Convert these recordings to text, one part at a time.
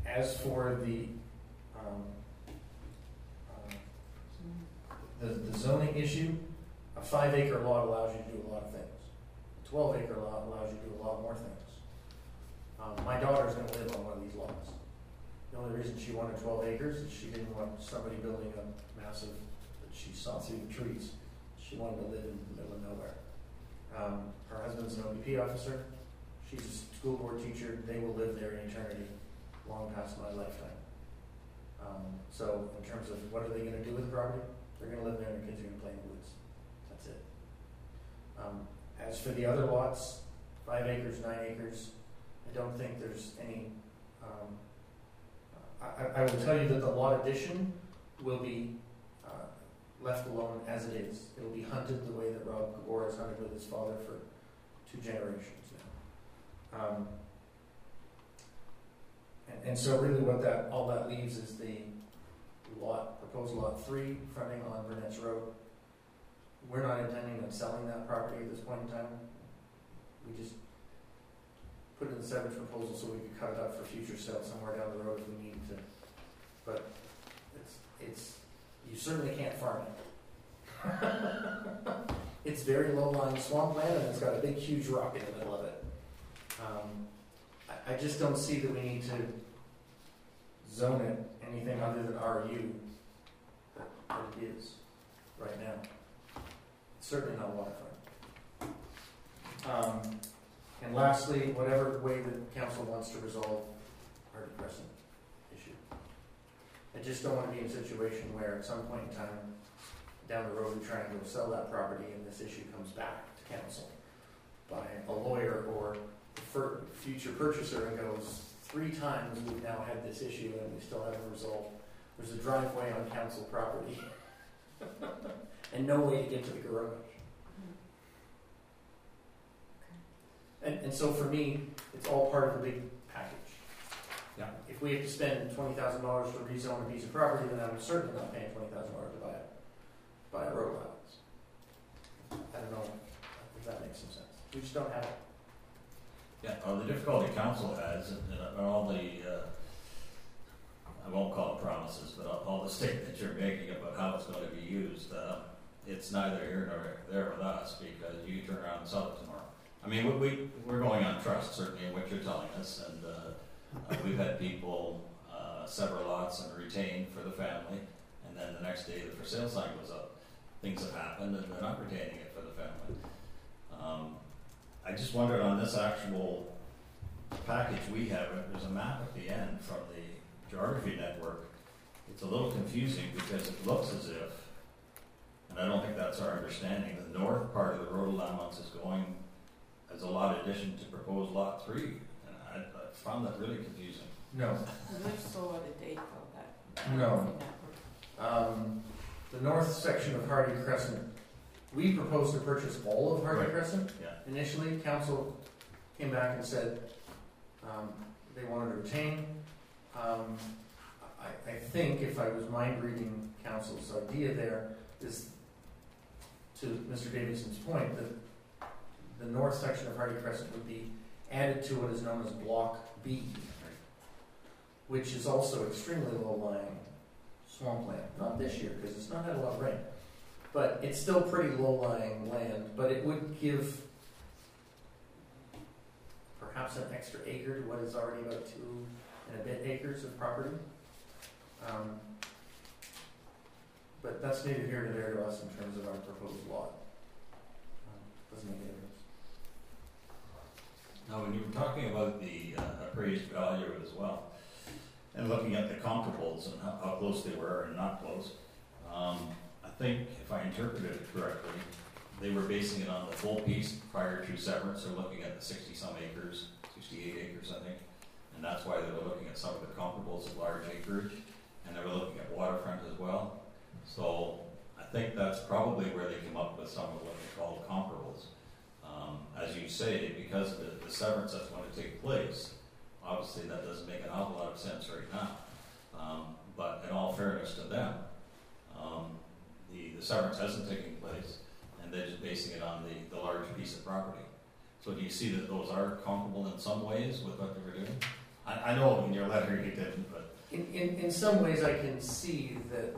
As for the zoning issue, a 5-acre lot allows you to do a lot of things. A 12-acre lot allows you to do a lot more things. My daughter's going to live on one of these lots. The only reason she wanted 12 acres is she didn't want somebody building a massive, that she saw through the trees. She wanted to live in the middle of nowhere. Her husband's an OBP officer. She's a school board teacher. They will live there in eternity, long past my lifetime. So in terms of what are they going to do with the property, they're going to live there and their kids are going to play in the woods. That's it. As for the other lots, 5 acres, 9 acres, I don't think there's any, I will tell you that the lot addition will be left alone as it is. It will be hunted the way that Rob Gabor has hunted with his father for 2 generations now. And so really what all that leaves is the proposed lot 3 fronting on Burnett's Road. We're not intending on selling that property at this point in time. We just put it in the severance proposal so we could cut it up for future sale somewhere down the road if we need to. But it's you certainly can't farm it. It's very low-lying swampland and it's got a big, huge rock in the middle of it. I just don't see that we need to zone it anything other than RU that it is right now. It's certainly not waterfront. And lastly, whatever way that council wants to resolve Hardy Crescent issue. I just don't want to be in a situation where at some point in time down the road we try and go sell that property and this issue comes back to council by a lawyer or the future purchaser and goes, 3 times we've now had this issue and we still haven't resolved. There's a driveway on council property and no way to get to the garage. And so for me, it's all part of the big package. Yeah. If we have to spend $20,000 to rezone a piece of property, then I'm certainly not paying $20,000 to buy a road allowance. I don't know if that makes some sense. We just don't have it. Yeah, the difficulty council has, and all the, I won't call it promises, but all the statements you're making about how it's going to be used, it's neither here nor there with us because you turn around and sell it tomorrow. I mean, we're going on trust, certainly, in what you're telling us, and we've had people sever lots and retain for the family, and then the next day the for sale sign goes up. Things have happened, and they're not retaining it for the family. I just wondered on this actual package we have, there's a map at the end from the geography network. It's a little confusing because it looks as if, and I don't think that's our understanding, the north part of the road allowance is going as a lot addition to proposed lot 3. And I found that really confusing. No. There's so out of date though that. No. The north section of Hardy Crescent, we proposed to purchase all of Hardy Crescent. Yeah. Initially, council came back and said they wanted to retain. I think if I was mind reading council's idea there is, to Mr. Davidson's point, that the north section of Hardy Crescent would be added to what is known as Block B, which is also extremely low-lying swampland. Not this year, because it's not had a lot of rain. But it's still pretty low-lying land, but it would give perhaps an extra acre to what is already about 2 and a bit acres of property. But that's neither here nor there to us in terms of our proposed lot. Doesn't make any difference. Now, when you were talking about the appraised value as well, and looking at the comparables and how close they were and not close, I think, if I interpreted it correctly, they were basing it on the full piece prior to severance. They're looking at the 60-some acres, 68 acres, I think, and that's why they were looking at some of the comparables of large acreage, and they were looking at waterfront as well. So I think that's probably where they came up with some of what they call comparables. As you say, because the severance that's going to take place, obviously that doesn't make an awful lot of sense right now. But in all fairness to them, the severance hasn't taken place, and they're just basing it on the large piece of property. So do you see that those are comparable in some ways with what they were doing? I know in your letter you didn't, but In some ways, I can see that,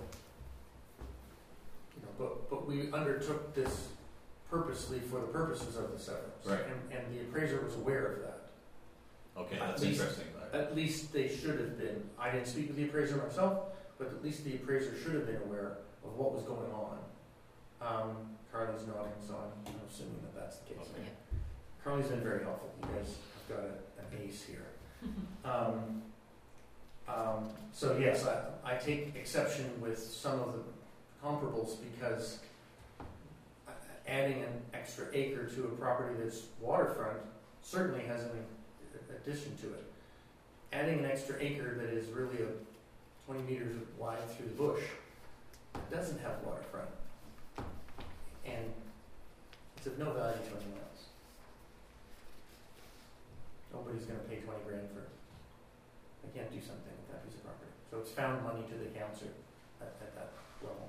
but we undertook this purposely for the purposes of the severance. Right. And the appraiser was aware of that. okay, At that's least- interesting. At least they should have been. I didn't speak with the appraiser myself, but at least the appraiser should have been aware of what was going on. Carly's nodding, so I'm assuming that that's the case. Okay. Carly's been very helpful. You guys have got an ace here. So yes, I take exception with some of the comparables because adding an extra acre to a property that's waterfront certainly has an addition to it. Adding an extra acre that is really 20 meters wide through the bush doesn't have waterfront, and it's of no value to anyone else. Nobody's going to pay 20 grand for it. They can't do something with that piece of property. So it's found money to the accounts at that level.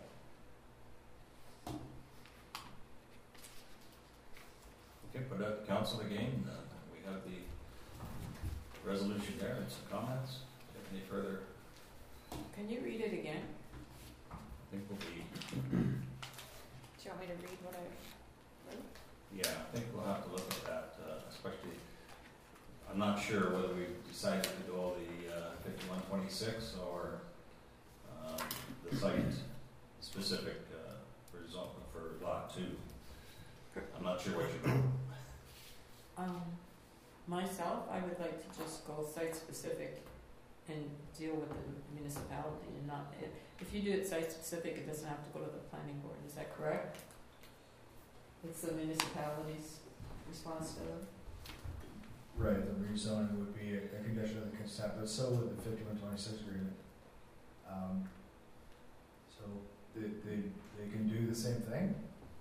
Okay, put out the council again. We have the resolution there and some comments. Do you have any further? Can you read it again? I think we'll be. Do you want me to read what I wrote? Yeah, I think we'll have to look at that, especially. I'm not sure whether we decided to do all the 5126 or the site specific for lot 2. I'm not sure what you do. Myself, I would like to just go site specific and deal with the municipality and not, if you do it site specific, it doesn't have to go to the planning board, is that correct? It's the municipality's responsibility? Right, the rezoning would be a condition of the consent, but so would the 5126 agreement. So they can do the same thing.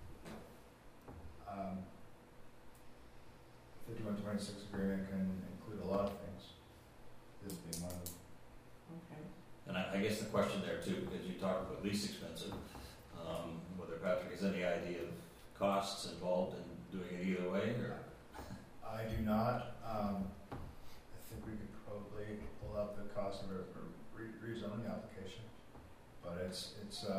5126 agreement can include a lot of things. This being one of them. Okay. And I guess the question there too, because you talked about least expensive, whether Patrick has any idea of costs involved in doing it either way, or? I do not. I think we could probably pull up the cost of a rezoning application, but it's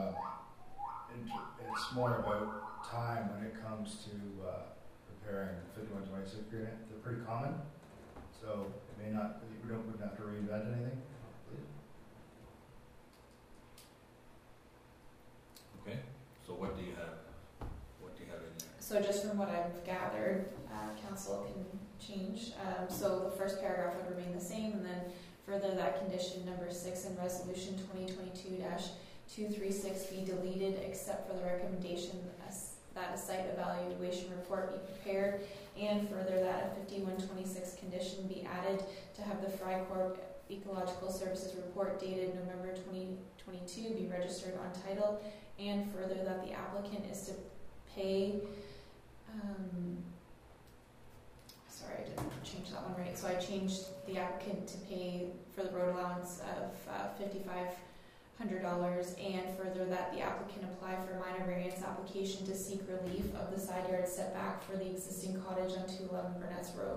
more about time when it comes to preparing the 5126 agreement. They're pretty common, so it may not. We wouldn't have to reinvent anything. Okay. So what do you have? What do you have in there? So just from what I've gathered, council can change. So the first paragraph would remain the same, and then further that condition number 6 in resolution 2022-236 be deleted, except for the recommendation that a site evaluation report be prepared, and further that a 5126 condition be added to have the Frycorp Ecological Services report dated November 2022 be registered on title, and further that the applicant is to pay sorry, I didn't change that one right. So I changed the applicant to pay for the road allowance of $5,500, and further that the applicant apply for a minor variance application to seek relief of the side yard setback for the existing cottage on 211 Burnett's Road.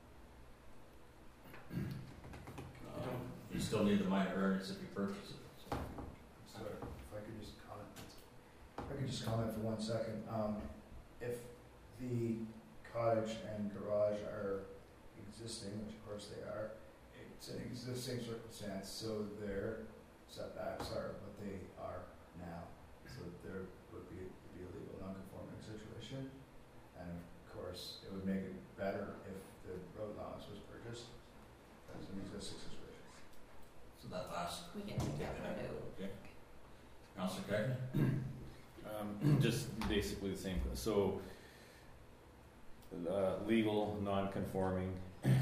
You still need the minor variance if you purchase it. So. So if I could just comment for 1 second. If the cottage and garage are existing, which of course they are, it's an existing circumstance, so their setbacks are what they are now. So there would be a legal non-conforming situation, and of course it would make it better if the road allowance was purchased as an existing situation. So that last. We can take that part out. Okay. Councillor Cagney? Just basically the same. So, legal non-conforming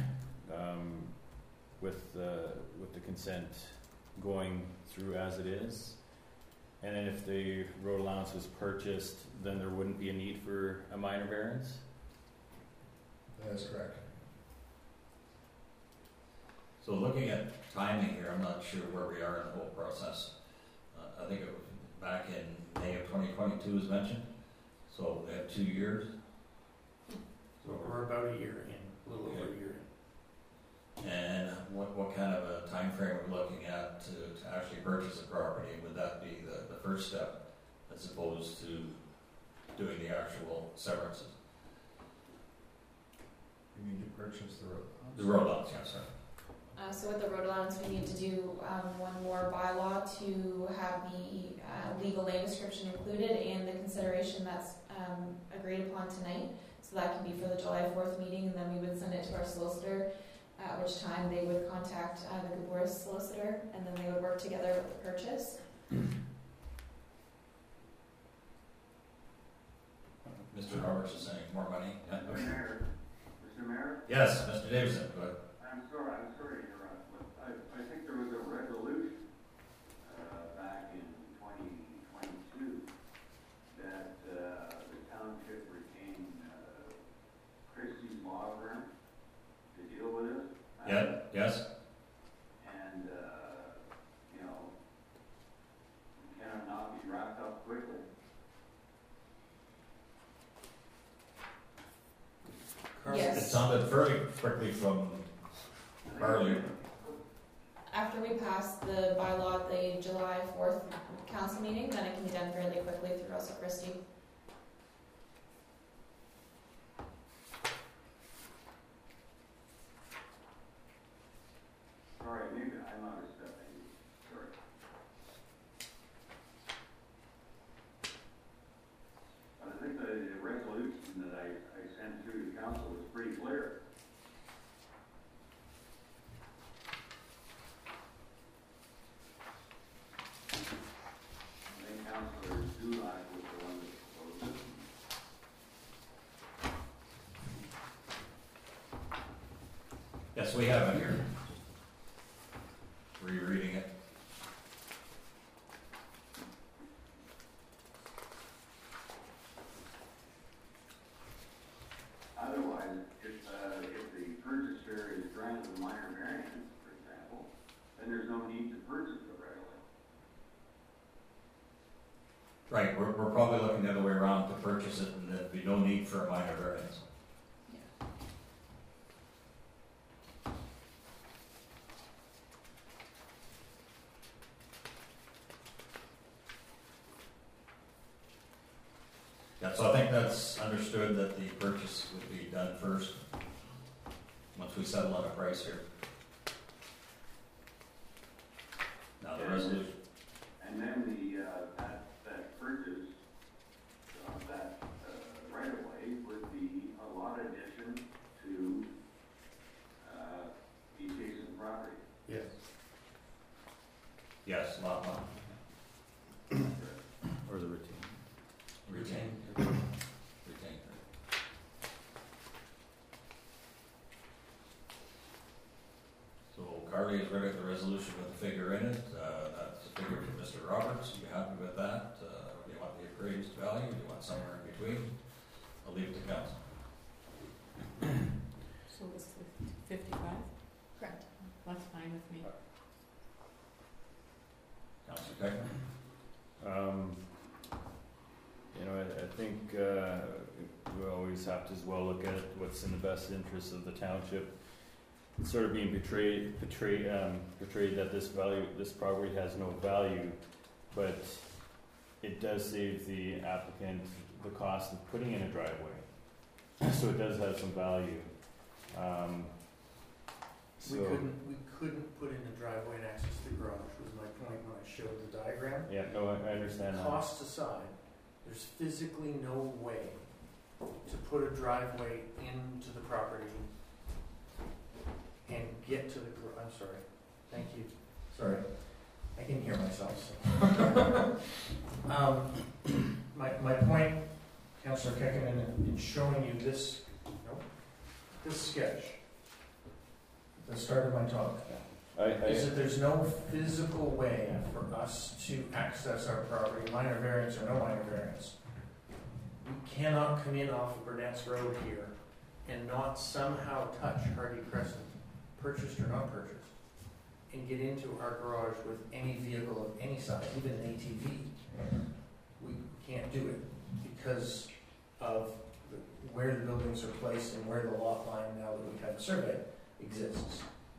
with the consent going through as it is, and then if the road allowance was purchased, then there wouldn't be a need for a minor variance. That is correct. So looking at timing here, I'm not sure where we are in the whole process. I think it was back in May of 2022 as mentioned. So they have 2 years. So we're about a year in, a little over a year in. And what kind of a time frame are we looking at to actually purchase a property? Would that be the first step as opposed to doing the actual severances? You need to purchase the road. The road lots, yes, sir. So with the road allowance, we need to do one more bylaw to have the legal name description included and the consideration that's agreed upon tonight. So that can be for the July 4th meeting, and then we would send it to our solicitor, at which time they would contact the Gaboris solicitor, and then they would work together with the purchase. Mr. Roberts is saying more money. Yeah. Mr. Mayor? Yes, Mr. Davidson, go ahead. I'm sorry to interrupt, but I think there was a resolution back in 2022 that the township retained Christie's law firm to deal with it. Yeah, yes. And, can it not be wrapped up quickly? Yes. It sounded fairly quickly from Harley. After we pass the bylaw at the July 4th council meeting, then it can be done fairly quickly through Russell Christie. Sorry, maybe I'm not accepting. Sorry. But I think the resolution that I sent through the council was pretty clear. I think Councilor Dulac was the one that proposed it. Yes, we have it here. Rereading it. Otherwise, if the purchaser is granted a minor variance, for example, then there's no need to purchase the right of way. Right, we're probably looking the other way around to purchase it, and there'd be no need for a minor variance. Yeah, so I think that's understood that the purchase would be done first, once we settle on a price here. Now the resolution. And then that purchase of that right of way would be a lot addition to the adjacent property. Yes. Yes, lot one. Or the retain. Retain. So Carly has read out the resolution with the figure in it. That's a figure from Mr. Roberts. You happy with that? Do you want the appraised value? Do you want somewhere in between? I'll leave it to council. So it's 55? Correct. That's fine with me. Councilor Peckman? I think we always have to as well look at what's in the best interest of the township. It's sort of being portrayed that this property has no value, but it does save the applicant the cost of putting in a driveway, so it does have some value. We couldn't put in a driveway and access the garage, was my point when I showed the diagram. Yeah, no, I understand that. Costs aside, there's physically no way to put a driveway into the property and get to the garage. I'm sorry. Thank you. Sorry. I can hear myself. So. My point, Councillor Kekkonen, in showing you this sketch, at the start of my talk, is that there's no physical way for us to access our property, minor variance or no minor variance. We cannot come in off of Burnett's Road here and not somehow touch Hardy Crescent, purchased or not purchased, and get into our garage with any vehicle of any size, even an ATV. We can't do it because of where the buildings are placed and where the lot line, now that we have a survey, exists.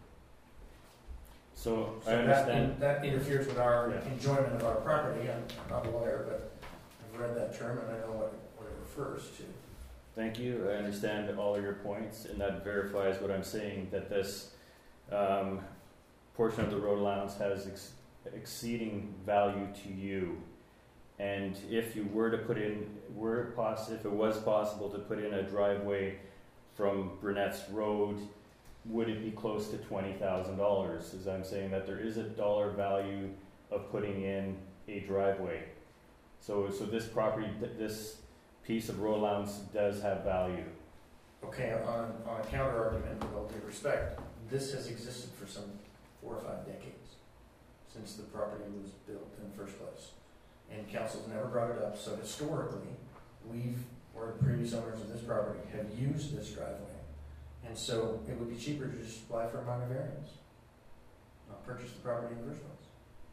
So I So understand. that interferes with our Yeah. enjoyment of our property. I'm not a lawyer, but I've read that term and I know what it refers to. Thank you. I understand all of your points, and that verifies what I'm saying, that this portion of the road allowance has exceeding value to you. And if you were to put in, if it was possible to put in a driveway from Burnett's Road, would it be close to $20,000? As I'm saying that there is a dollar value of putting in a driveway. So this property, this piece of road allowance does have value. Okay, on a counter argument, with all due respect, this has existed for some 4 or 5 decades, since the property was built in the first place. And council's never brought it up, so historically, or the previous owners of this property, have used this driveway. And so it would be cheaper to just apply for a minor variance, not purchase the property in the first place.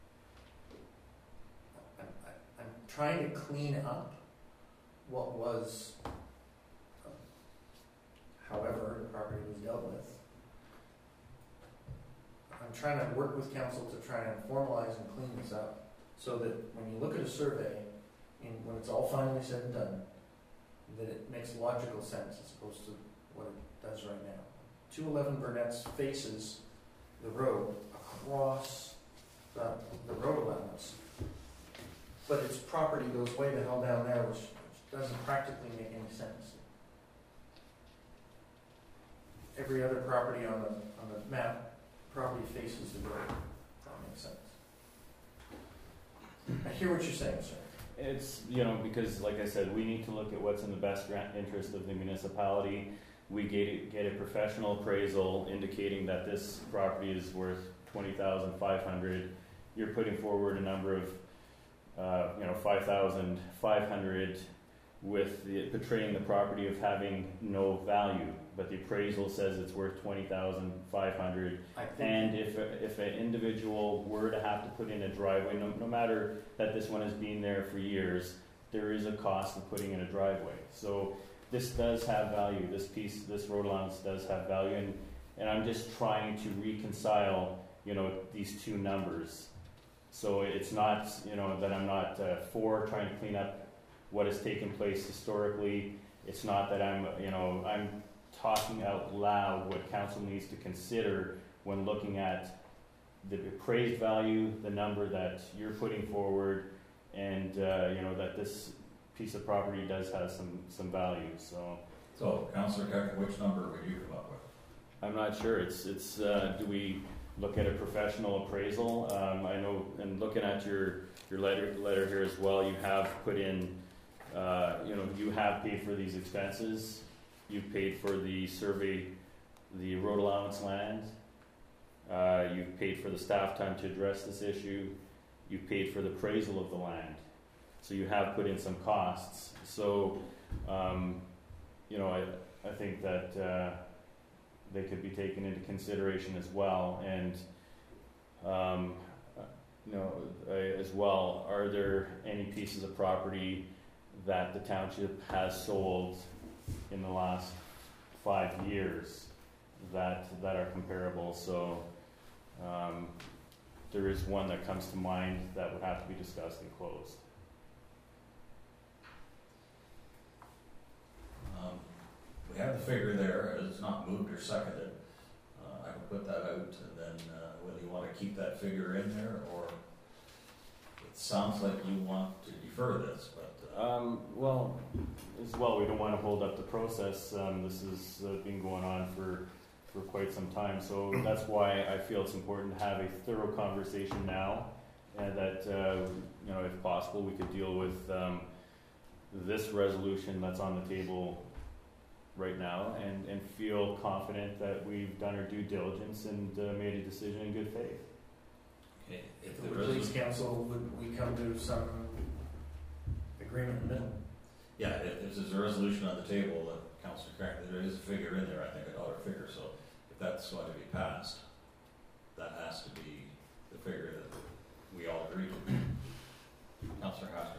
I'm trying to clean up what was, however the property was dealt with. I'm trying to work with council to try and formalize and clean this up, so that when you look at a survey, and when it's all finally said and done, that it makes logical sense as opposed to what it does right now. 211 Burnett's faces the road across the road allowance, but its property goes way the hell down there, which doesn't practically make any sense. Every other property on the map, property faces the road. That makes sense. I hear what you're saying, sir. It's, because like I said, we need to look at what's in the best interest of the municipality. We get a professional appraisal indicating that this property is worth $20,500. You're putting forward a number of, $5,500 with portraying the property of having no value, but the appraisal says it's worth $20,500. And if an individual were to have to put in a driveway, no matter that this one has been there for years, there is a cost of putting in a driveway. So this does have value. This road allowance does have value, and I'm just trying to reconcile, these two numbers. So it's not, that I'm not for trying to clean up what has taken place historically. It's not that I'm talking out loud what council needs to consider when looking at the appraised value, the number that you're putting forward, and that this piece of property does have some value. So, Councillor Keck, which number would you come up with? I'm not sure. It's do we look at a professional appraisal? I know, and looking at your letter here as well, you have put in, you have paid for these expenses. You've paid for the survey, the road allowance land. You've paid for the staff time to address this issue. You've paid for the appraisal of the land. So you have put in some costs. So, I think that they could be taken into consideration as well. And, as well, are there any pieces of property that the township has sold in the last 5 years that are comparable? So there is one that comes to mind that would have to be discussed and closed. We have the figure there. It's not moved or seconded. I can put that out, and then whether you want to keep that figure in there, or it sounds like you want to defer this, but we don't want to hold up the process. This has been going on for quite some time, so that's why I feel it's important to have a thorough conversation now, and that if possible, we could deal with this resolution that's on the table right now, and feel confident that we've done our due diligence and made a decision in good faith. okay. If it would please council, would we come to some agreement in the middle? Yeah, if there's a resolution on the table, Councillor Craig, there is a figure in there, I think a dollar figure, so if that's going to be passed, that has to be the figure that we all agree to. Councillor Hasker.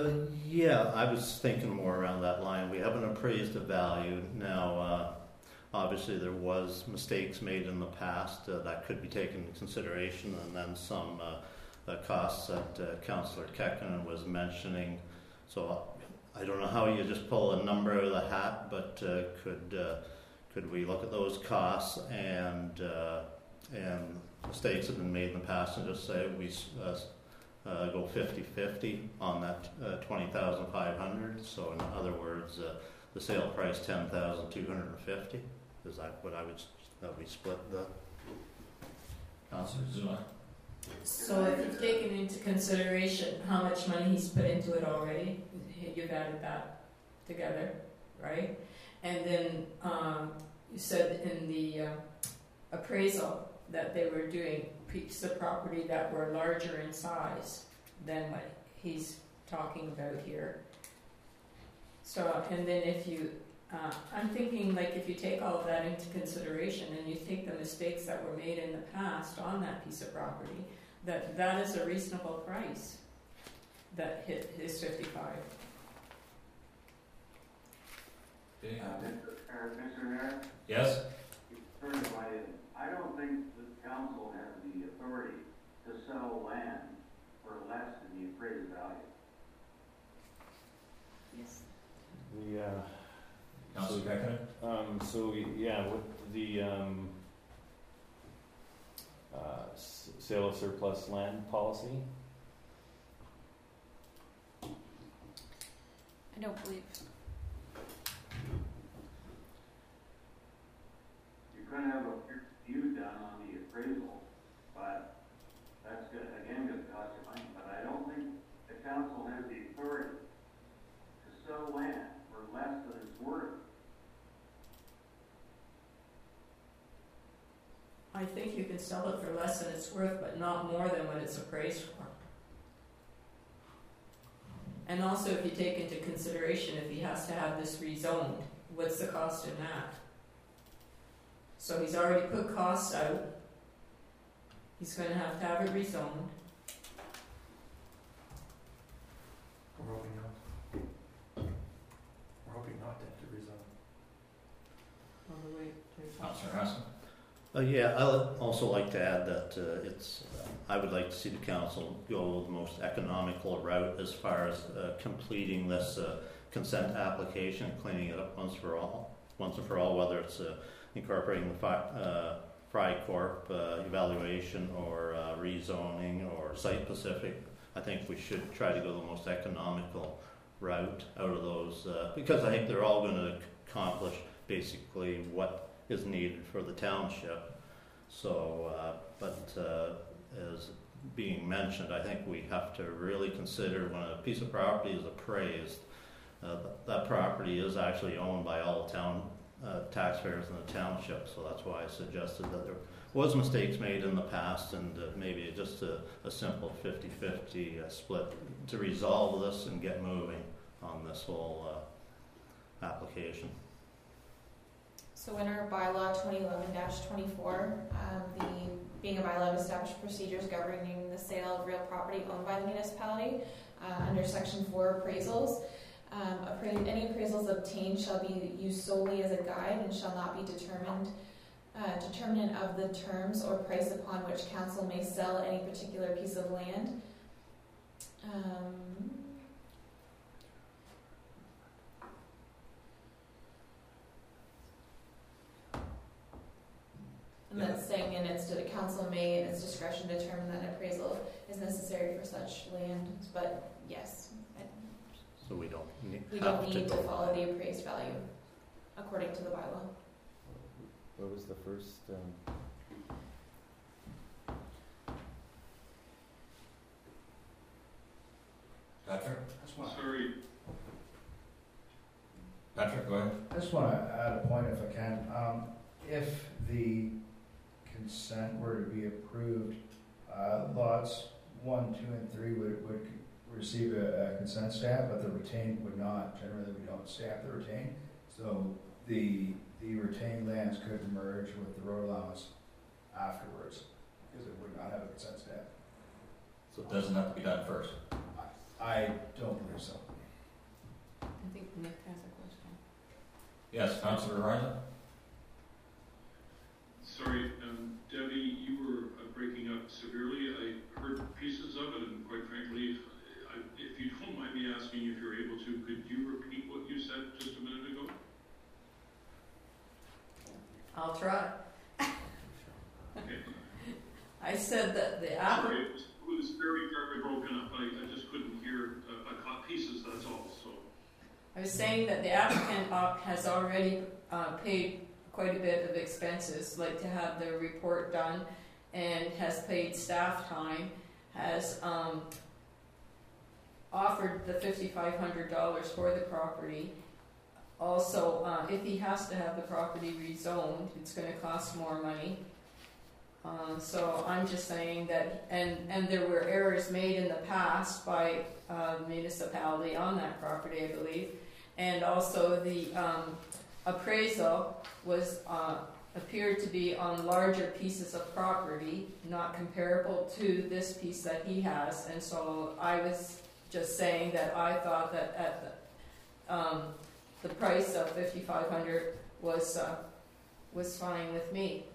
Yeah, I was thinking more around that line. We haven't appraised the value. Now, obviously there was mistakes made in the past that could be taken into consideration, and then some costs that Councillor Kekkonen was mentioning. So I don't know how you just pull a number out of the hat, but could we look at those costs and mistakes have been made in the past and just say we go 50-50 on that 20,500? So in other words, the sale price 10,250. Is that what I would? That we split the. Councillor Zuma? So if you've taken into consideration how much money he's put into it already, you've added that together, right? And then you said in the appraisal that they were doing pieces of property that were larger in size than what he's talking about here. So, and then if you, I'm thinking like if you take all of that into consideration and you take the mistakes that were made in the past on that piece of property, that is a reasonable price that hit his 55. Okay. Mr. Mayor, Yes? turn it right in. I don't think the council has the authority to sell land for less than the appraised value. Yes. Councillor Kekkonen? So yeah, with the sale of surplus land policy, I don't believe. You couldn't have a peer review done on the appraisal, but that's good, again, gonna cost you money, but I don't think the council has the authority to sell land for less than it's worth. I think you can sell it for less than it's worth, but not more than what it's appraised for. And also, if you take into consideration if he has to have this rezoned, what's the cost in that? So he's already put costs out. He's going to have it rezoned. We're hoping not. We're hoping not to have to rezone. All the way to Councillor Hassan? Yeah, I would also like to add that I would like to see the council go the most economical route as far as completing this consent application and cleaning it up once and for all, whether it's incorporating the Fry Corp evaluation or rezoning or site-specific. I think we should try to go the most economical route out of those because I think they're all going to accomplish basically what is needed for the township. So, as being mentioned, I think we have to really consider when a piece of property is appraised, that property is actually owned by all the town taxpayers in the township. So that's why I suggested that there was mistakes made in the past and maybe just a simple 50-50 split to resolve this and get moving on this whole application. So in our bylaw 2011-24, being a bylaw to establish procedures governing the sale of real property owned by the municipality, under section 4 appraisals, any appraisals obtained shall be used solely as a guide and shall not be determinant of the terms or price upon which council may sell any particular piece of land. And that's saying in its council may, in its discretion, determine that an appraisal is necessary for such land. But yes, So we don't we don't need to follow the appraised value according to the bylaw. what was the first? Patrick? Sorry. Patrick, go ahead. I just want to add a point if I can. If the consent were to be approved, lots 1, 2, and 3 would receive a consent stamp, but the retained would not. Generally, we don't stamp the retained. So the retained lands could merge with the road allowance afterwards because it would not have a consent stamp. So it doesn't have to be done first. I don't believe so. I think Nick has a question. Yes, Councillor Riley? Sorry, Debbie, you were breaking up severely. I heard pieces of it, and quite frankly, if you don't mind me asking if you're able to, could you repeat what you said just a minute ago? I'll try. Okay. I said that the app. Sorry, it was very, very broken up. I just couldn't hear. I caught pieces, that's all. So. I was saying that the applicant has already paid quite a bit of expenses, like to have the report done, and has paid staff time, has offered the $5,500 for the property. Also, if he has to have the property rezoned, it's going to cost more money. So I'm just saying that, and there were errors made in the past by the municipality on that property, I believe, and also the appraisal was appeared to be on larger pieces of property, not comparable to this piece that he has, and so I was just saying that I thought that at the price of $5,500 was fine with me.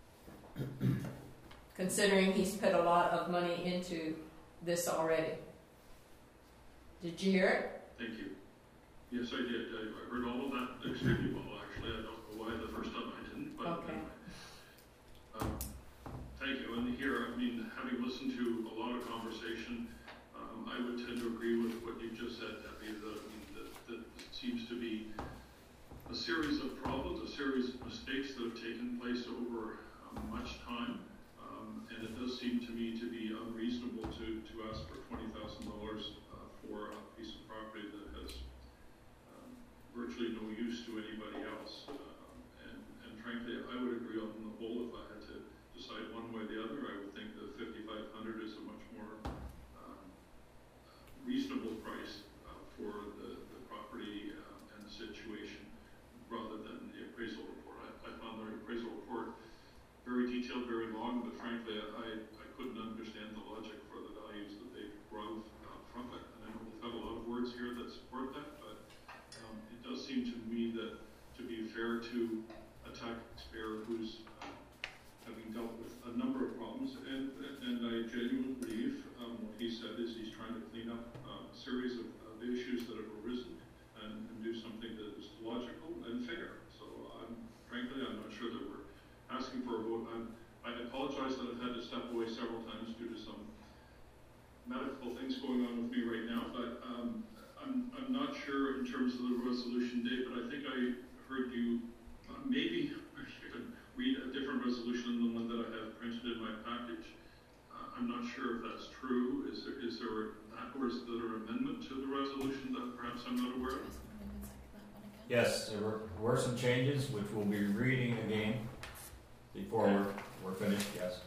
Considering he's put a lot of money into this already. Did you hear it? Thank you. Yes, I did. I heard all of that extremely well, actually. I don't know why the first time I didn't, but okay. Anyway. Thank you. And here, I mean, having listened to a lot of conversation, I would tend to agree with what you just said, Debbie, that seems to be a series of problems, a series of mistakes that have taken place over much time, and it does seem to me to be unreasonable to ask for $20,000 for a piece of property that has virtually no use to anybody else. And frankly, I would agree on the whole. If I had to decide one way or the other, I would think that $5,500 is a much more reasonable price for the property and the situation, rather than the appraisal report. I found the appraisal report very detailed, very long, but frankly, I couldn't understand the logic for the values that they brought from it. And I know we've got a lot of words here that support that, but it does seem to me that, to be fair to a taxpayer who's having dealt with a number of problems, and I genuinely believe what he said is he's trying to clean up a series of issues that have arisen and do something that is logical and fair. So frankly, I'm not sure that we're asking for a vote. I apologize that I've had to step away several times due to some medical things going on with me right now, but I'm not sure in terms of the resolution date, but I think I heard you maybe even read a different resolution than the one that I have printed in my package. I'm not sure if that's true. Is there that, or is there an amendment to the resolution that perhaps I'm not aware of? Yes, there were some changes, which we'll be reading again before we're finished, yes.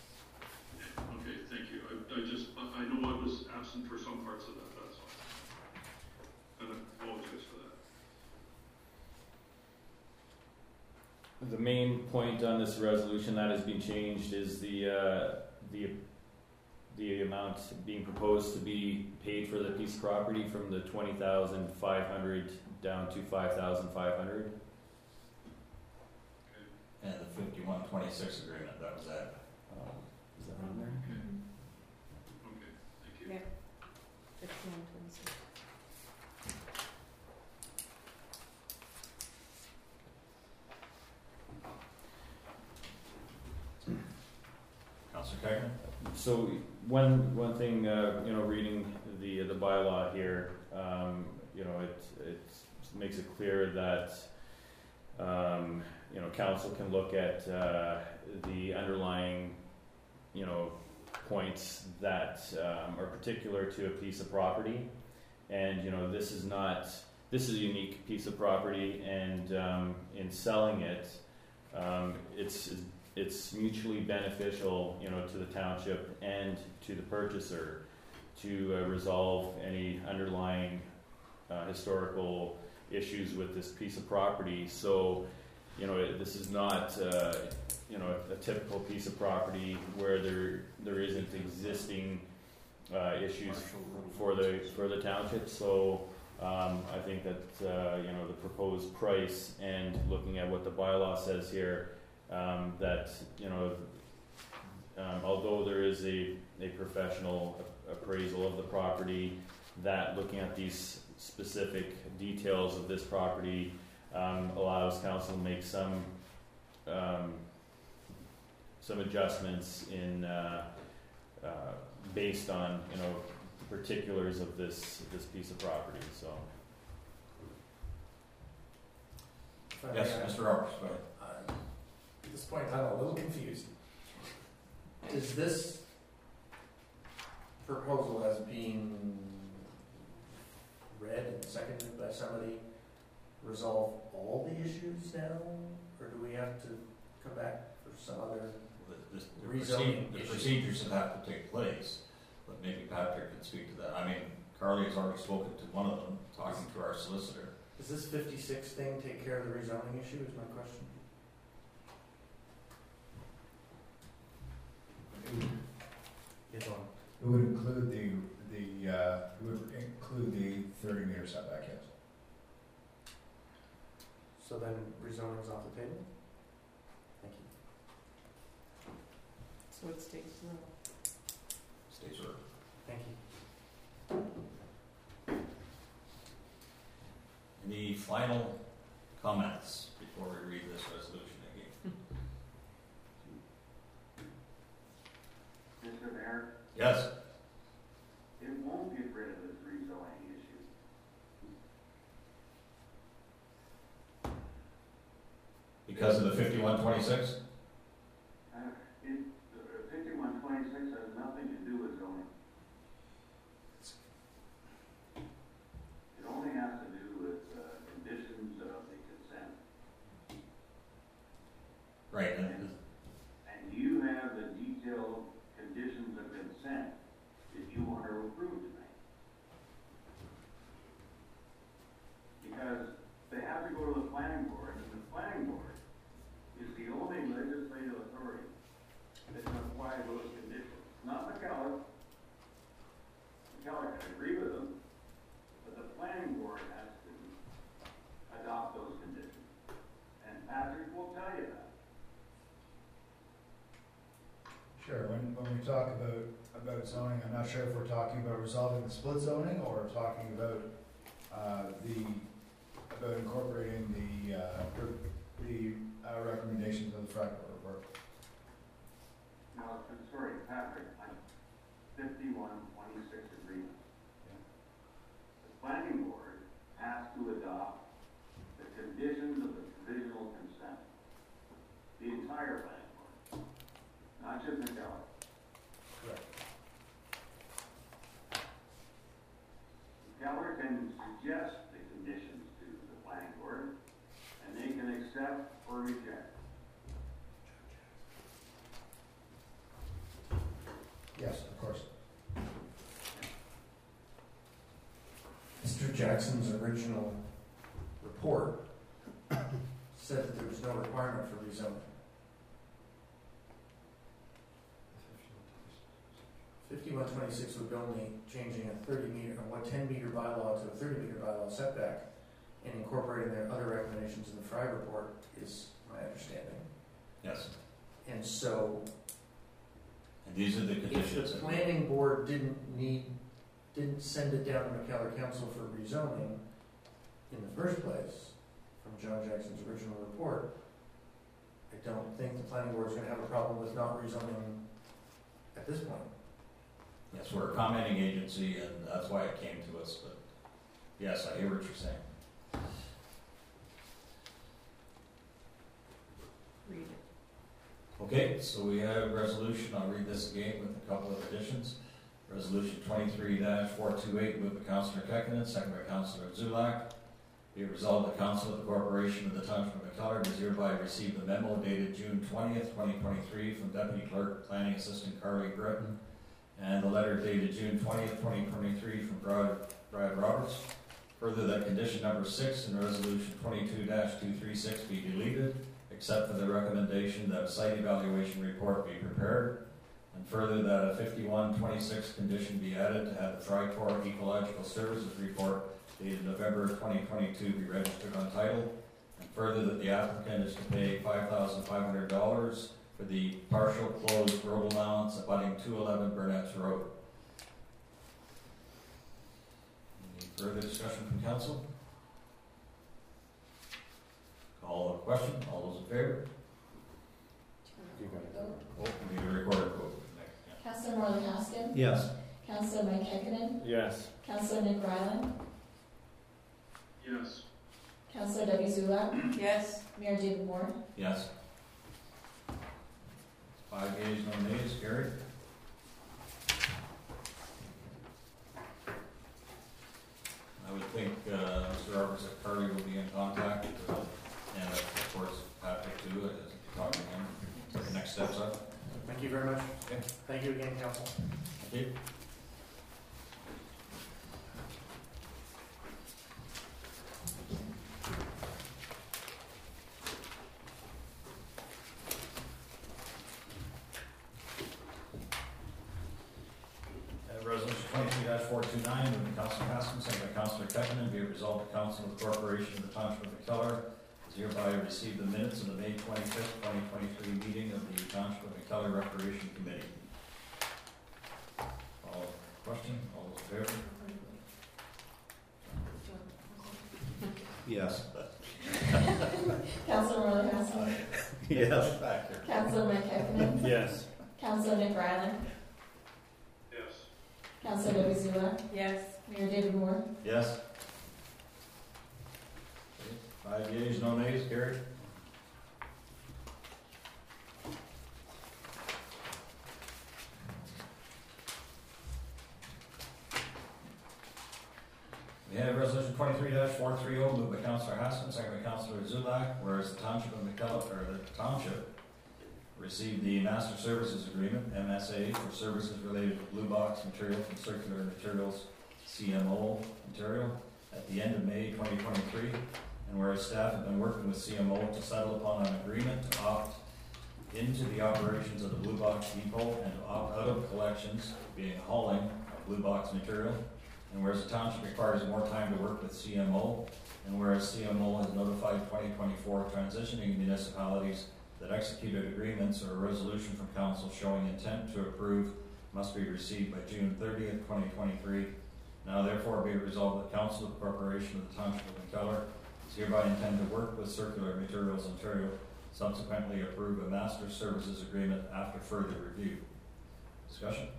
Okay, thank you. I know I was absent for some parts of that, that's all. And I apologize for that. The main point on this resolution that has been changed is the amount being proposed to be paid for the piece of property from the $20,500 down to $5,500. And the 5126 agreement, that was that. Is that on there? Okay, thank you. Yeah. 5126. Councillor Cagnon? So one thing, reading the bylaw here, it makes it clear that council can look at the underlying points that are particular to a piece of property, and this is a unique piece of property, and in selling it, it's mutually beneficial, to the township and to the purchaser to resolve any underlying historical issues with this piece of property. So, this is not, a typical piece of property where there isn't existing issues for the township. So, I think that the proposed price and looking at what the bylaw says here, that, you know, although there is a professional appraisal of the property, that looking at these specific details of this property allows council to make some adjustments in based on, you know, the particulars of this piece of property. So Yes, Mr. Roberts, go ahead. At this point, I'm a little confused. Is this proposal as being read and seconded by somebody resolve all the issues now? Or do we have to come back for some other rezoning The issue? procedures that have to take place, but maybe Patrick can speak to that. I mean, Carly has already spoken to one of them, talking to our solicitor. Does this 56 thing take care of the rezoning issue is my question? Yes, on. It would include it would include the 30-meter setback, yes. So then rezoning's off the table? Thank you. So it stays zero. States order. Thank you. Any final comments before we read this resolution again? Mr. Mayor, Yes? it won't get rid of this rezoning issue. Because of the 5126? 5126 has nothing to do with zoning. It only has to do with conditions of the consent. Right, and And you have the detailed conditions of consent that you want to approve tonight. Because they have to go to the planning board, and the planning board is the only legislative authority that can apply those conditions. Not McKellar. McKellar can agree with them, but the planning board has to adopt those conditions. And Patrick will tell you that. Sure, when we talk about zoning, I'm not sure if we're talking about resolving the split zoning or talking about about incorporating the recommendations of the Fractal report. Now, I'm sorry, Patrick, on 5126 agreement. The planning board has to adopt the conditions of the provisional consent. The entire planning board, not just McKellar. Correct. McKellar can suggest the conditions to the planning board, and they can accept or reject. Yes, of course. Mr. Jackson's original report said that there was no requirement for rezoning. 5126 would be only changing a 10-meter bylaw to a 30-meter bylaw setback and incorporating their other recommendations in the Fry report is my understanding. yes. And so And these are the if conditions. the planning board didn't send it down to McKellar Council for rezoning in the first place, from John Jackson's original report, I don't think the planning board is going to have a problem with not rezoning at this point. Yes, we're a commenting agency, and that's why it came to us, but yes, I hear what you're saying. Read it. Okay, so we have a resolution, I'll read this again with a couple of additions. Resolution 23-428, moved by Councillor Kekkonen, second by Councillor Zulak. Be it resolved, the Council of the Corporation of the Township of McKellar does hereby receive the memo dated June 20th, 2023 from Deputy Clerk Planning Assistant Carly Britton, and the letter dated June 20th, 2023 from Brad Roberts. Further, that condition number 6 in resolution 22-236 be deleted, except for the recommendation that a site evaluation report be prepared. And further, that a 5126 condition be added to have the Tricor Ecological Services report dated November 2022 be registered on title. And further that the applicant is to pay $5,500 for the partial closed road allowance abutting 211 Burnett's Road. Any further discussion from council? Call the question. All those in favor? Oh, we need a recorded vote. Councillor Morley Haskin. Yes. Councillor Mike Hekinen. Yes. Councillor Nick Ryland. Yes. Councillor Debbie Zulak. Yes. Mayor David Moore. Yes. 5 yeas, no nays, carried. I would think Mr. Roberts at Carly will be in contact, and of course Patrick too, as you talk to him, what the next steps are. Thank you very much. Okay. Thank you again, council. Thank you. Resolution 23-429, moved by Councilor Haskins, second by Councilor Kettman, be it resolved the Council of the Corporation of the Township of McKellar is hereby receive the minutes of the May 25th, 2023 meeting of the Township of McKellar Recreation Committee. Question? All those in favor? Yes. Councillor Morley Haskin. Yes. Back here. Councillor Mike Hekinen. Yes. Councillor Nick Ryland. Yes. Councillor Debbie Zulak. Yes. Mayor David Moore. Yes. 5 yeas, no nays, carried. We have resolution 23-430, moved by Councilor Haskins, second by Councilor Zulak, whereas the Township of McKellar, or the Township, received the Master Services Agreement, MSA, for services related to Blue Box material from Circular Materials, CMO material, at the end of May 2023, and whereas staff have been working with CMO to settle upon an agreement to opt into the operations of the Blue Box Depot and to opt out of collections, being hauling of Blue Box material, and whereas the township requires more time to work with CMO, and whereas CMO has notified 2024 transitioning municipalities that executed agreements or a resolution from council showing intent to approve must be received by June 30th, 2023. Now therefore be it resolved that Council of the Corporation of the Township of McKellar is hereby intend to work with Circular Materials Ontario, subsequently approve a Master Services Agreement after further review. Discussion?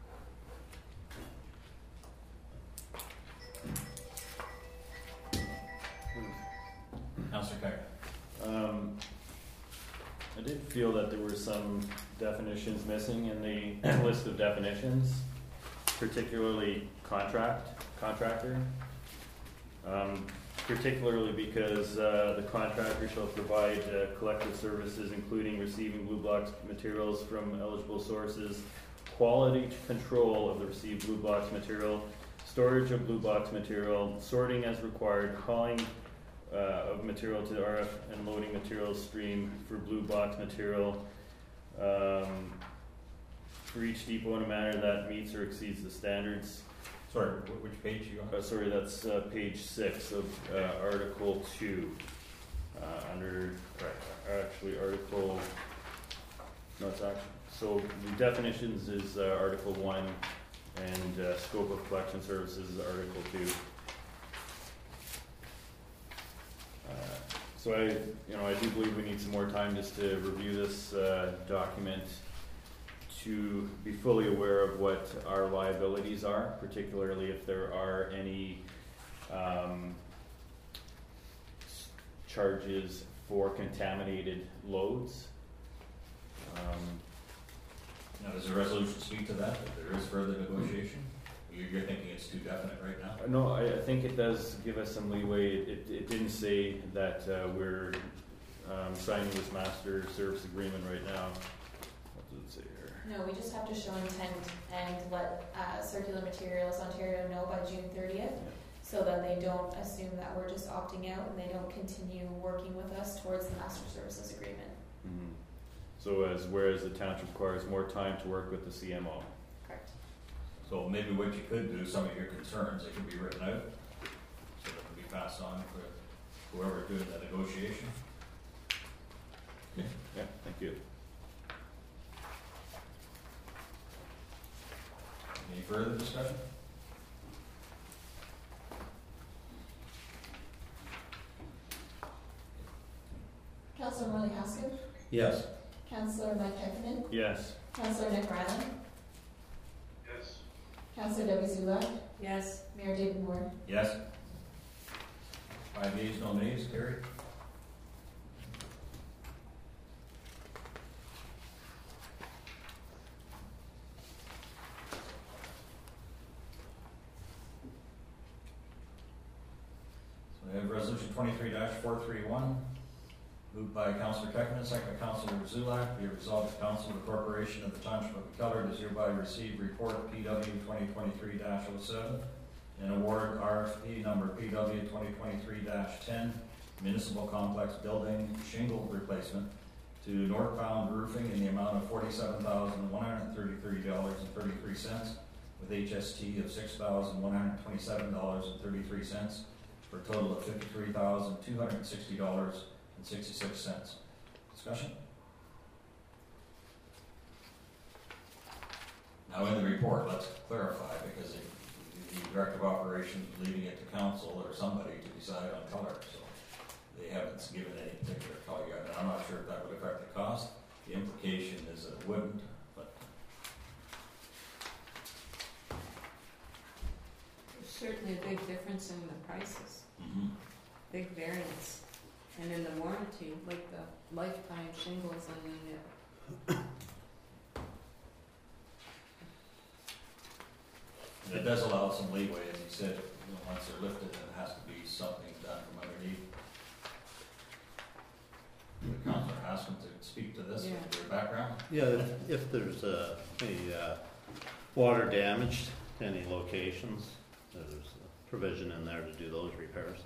Councilor Keck. I did feel that there were some definitions missing in the list of definitions, particularly contractor. Particularly because the contractor shall provide collective services including receiving Blue Box materials from eligible sources, quality control of the received Blue Box material, storage of Blue Box material, sorting as required, hauling of material to the RF and loading materials stream for Blue Box material for each depot in a manner that meets or exceeds the standards. Sorry, which page are you on? Sorry, that's page 6 of Article 2. Under, actually, Article, no, it's actually, so the definitions is Article 1, and scope of collection services is Article 2. So I do believe we need some more time just to review this document to be fully aware of what our liabilities are, particularly if there are any charges for contaminated loads. Now, does the resolution speak to that, if there is further negotiation? You're thinking it's too definite right now? No, I think it does give us some leeway. It didn't say that we're signing this master service agreement right now. What does it say here? No, we just have to show intent and let Circular Materials Ontario know by June 30th, so that they don't assume that we're just opting out and they don't continue working with us towards the Master Services Agreement. Mm-hmm. So whereas the township requires more time to work with the CMO. Correct. So maybe what you could do, some of your concerns, they can be written out, so that can be passed on for whoever's doing the negotiation. Yeah, thank you. Any further discussion? Councillor Morley Haskell, Yes. Councillor Mike Heffernan, Yes. Councillor Nick Ryland, Yes. Councillor Debbie Zulak, Yes. Mayor David Moore. Yes. 5 yeas, no nays, carried. So we have resolution 23-431, moved by Councillor Keckman, second by Councillor Zulak. Be it resolved that the Council of the Corporation of the Township of McCullough does hereby receive report PW 2023-07 and award RFP number PW 2023-10 municipal complex building shingle replacement to Northbound Roofing in the amount of $47,133.33 with HST of $6,127.33 for a total of $53,260.66. Discussion? Now in the report, let's clarify, because the Director of Operations leaving it to council or somebody to decide on color, so they haven't given any particular color yet, and I'm not sure if that would affect the cost. The implication is that it wouldn't, but There's certainly a big difference in the prices, big variance. And in the warranty, like the lifetime shingles and then it does allow some leeway, as you said, once they're lifted, it has to be something done from underneath. Councillor Haskell to speak to this, Yeah. with your background. Yeah, if there's any water damage to any locations, there's a provision in there to do those repairs,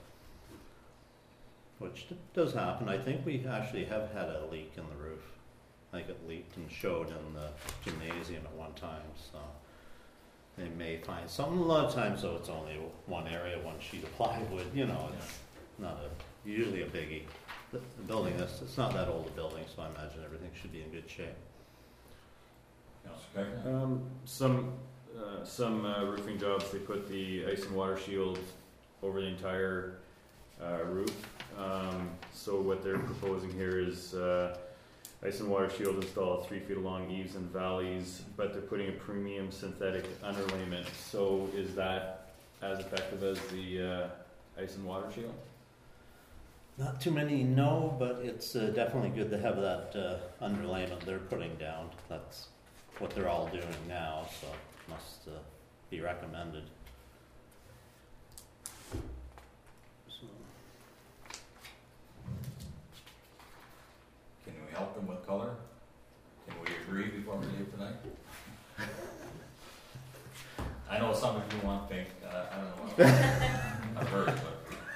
which does happen. I think we actually have had a leak in the roof. I think it leaked and showed in the gymnasium at one time, so they may find something. A lot of times, though, it's only one area, one sheet of plywood. It's not usually a biggie. The building, it's not that old a building, so I imagine everything should be in good shape. Councillor Keckman? Some roofing jobs, they put the ice and water shield over the entire roof. So what they're proposing here is ice and water shield installed 3 feet along eaves and valleys, but they're putting a premium synthetic underlayment. So is that as effective as the ice and water shield? Not too many know, but it's definitely good to have that underlayment they're putting down. That's what they're all doing now, so it must be recommended. So. Can we help them with color? Can we agree before we leave tonight? I know some of you want pink. I don't know what I've heard, but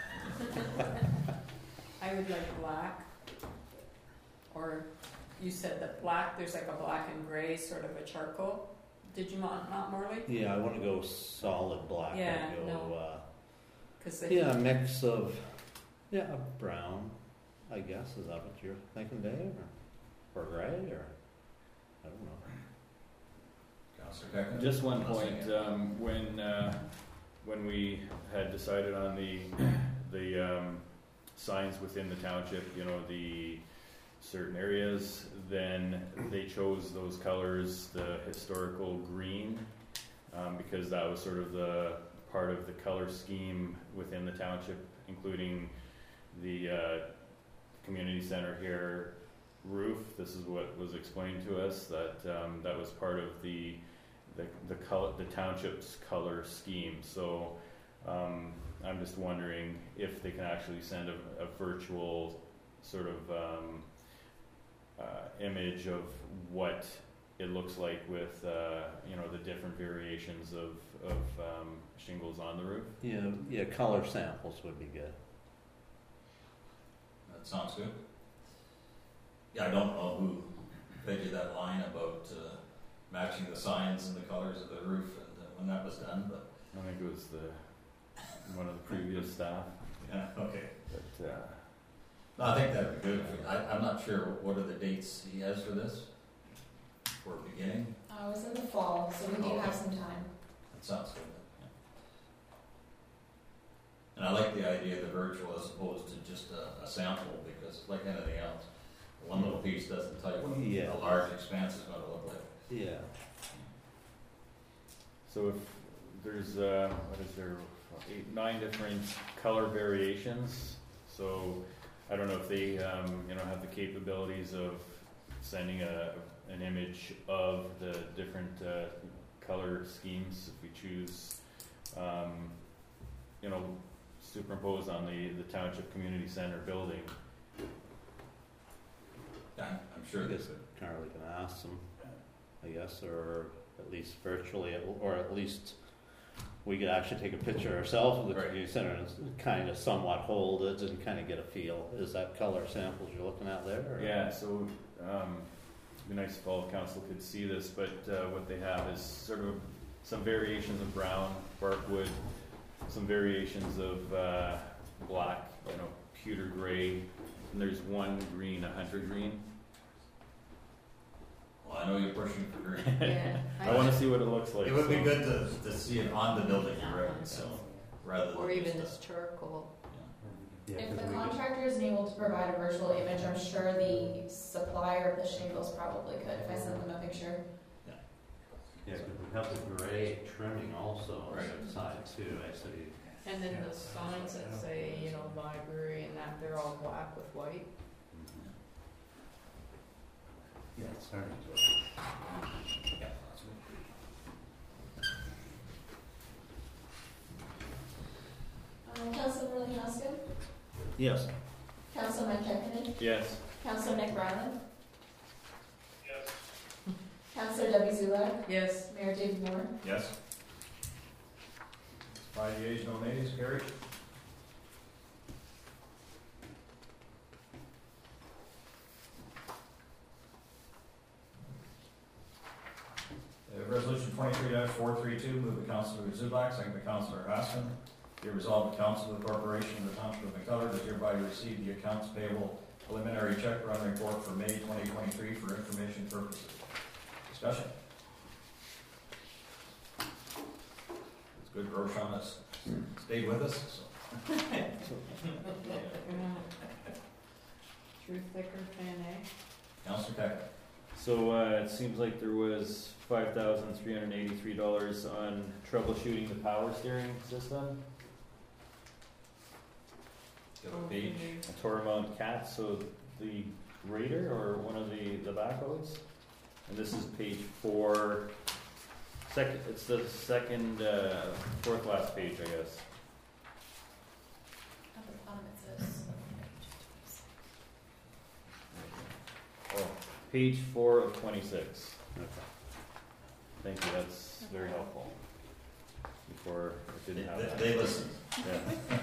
I would like black. Or you said that black, there's like a black and gray, sort of a charcoal. Did you want not Morley? Yeah, I want to go solid black. Yeah, I'd go, no. a mix of brown. I guess is that what you're thinking, Dave, or gray, or I don't know. Councillor Keckman? Just one point. When we had decided on the signs within the township, the certain areas, then they chose those colors, the historical green, because that was sort of the part of the color scheme within the township, including the community center here roof. This is what was explained to us, that that was part of the township's color scheme. So I'm just wondering if they can actually send a virtual sort of image of what it looks like with the different variations of shingles on the roof. Yeah, color samples would be good. That sounds good. Yeah, I don't know who fed you that line about matching the signs and the colors of the roof and when that was done, but I think it was one of the previous staff. Yeah, okay. But, No, I think that'd be good. I'm not sure, what are the dates he has for this? For beginning? It was in the fall, so we do have some time. That sounds good. Yeah. And I like the idea of the virtual as opposed to just a sample, because like anything else, one little piece doesn't tell you what Yeah. a large expanse is going to look like. Yeah. so if there's, what is there, 8, 9 different color variations, so I don't know if they, have the capabilities of sending an image of the different color schemes if we choose, superimpose on the Township Community Center building. Yeah, I'm sure I they guess could. Carly can ask them, I guess, or at least virtually, or at least we could actually take a picture ourselves of the Right. community center and kind of somewhat hold it and kind of get a feel. Is that color samples you're looking at there? Or? Yeah, so it'd be nice if all council could see this, but what they have is sort of some variations of brown, barkwood, some variations of black, pewter gray, and there's one green, 100 green. Well, I know you're pushing for green. Yeah. I want to see what it looks like. It would be so- good to see it on the building, you're right, so, rather than Or even just, this charcoal. If the contractor isn't able to provide a virtual image, I'm sure the supplier of the shingles probably could, if I send them a picture. Yeah, because we have the gray trimming also on Right. the side too. I see. And then the signs that say, library and that, they're all black with white. Yeah, it's starting to. yeah, that's good. Councilor Malinowski, Yes. Councilor Kekkonen, Yes. Councilor Nick Ryland. Yes. Councilor Debbie Zulak, Yes. Mayor David Moore. Yes? 5 yeas, no nays, carried. Resolution 23-432, moved by Councilor Zubak, second by Councilor Aston. Be resolved, the Council of the Corporation of the Township of McCullough does hereby receive the accounts payable preliminary check run report for May 2023 for information purposes. Discussion. It's good Roshan has stayed with us, so. True thicker fan A. Councilor Peck. So it seems like there was $5,383 on troubleshooting the power steering system. Give a page. A Toromount Cat, so the grader or one of the backhoes. And this is page 4. It's the second, fourth last page, I guess. At the bottom it says. Oh, page 4 of 26. Okay. Thank you, that's very helpful. Before it didn't have that. They listen. Yeah.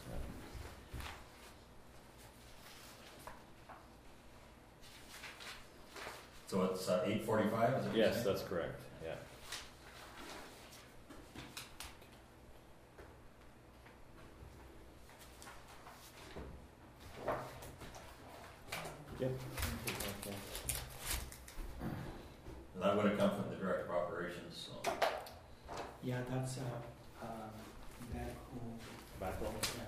So it's 8:45, is it? Yes, that's correct, yeah. Yep. That would have come from the Director of Operations, so. Yeah, that's Backhoe? yeah.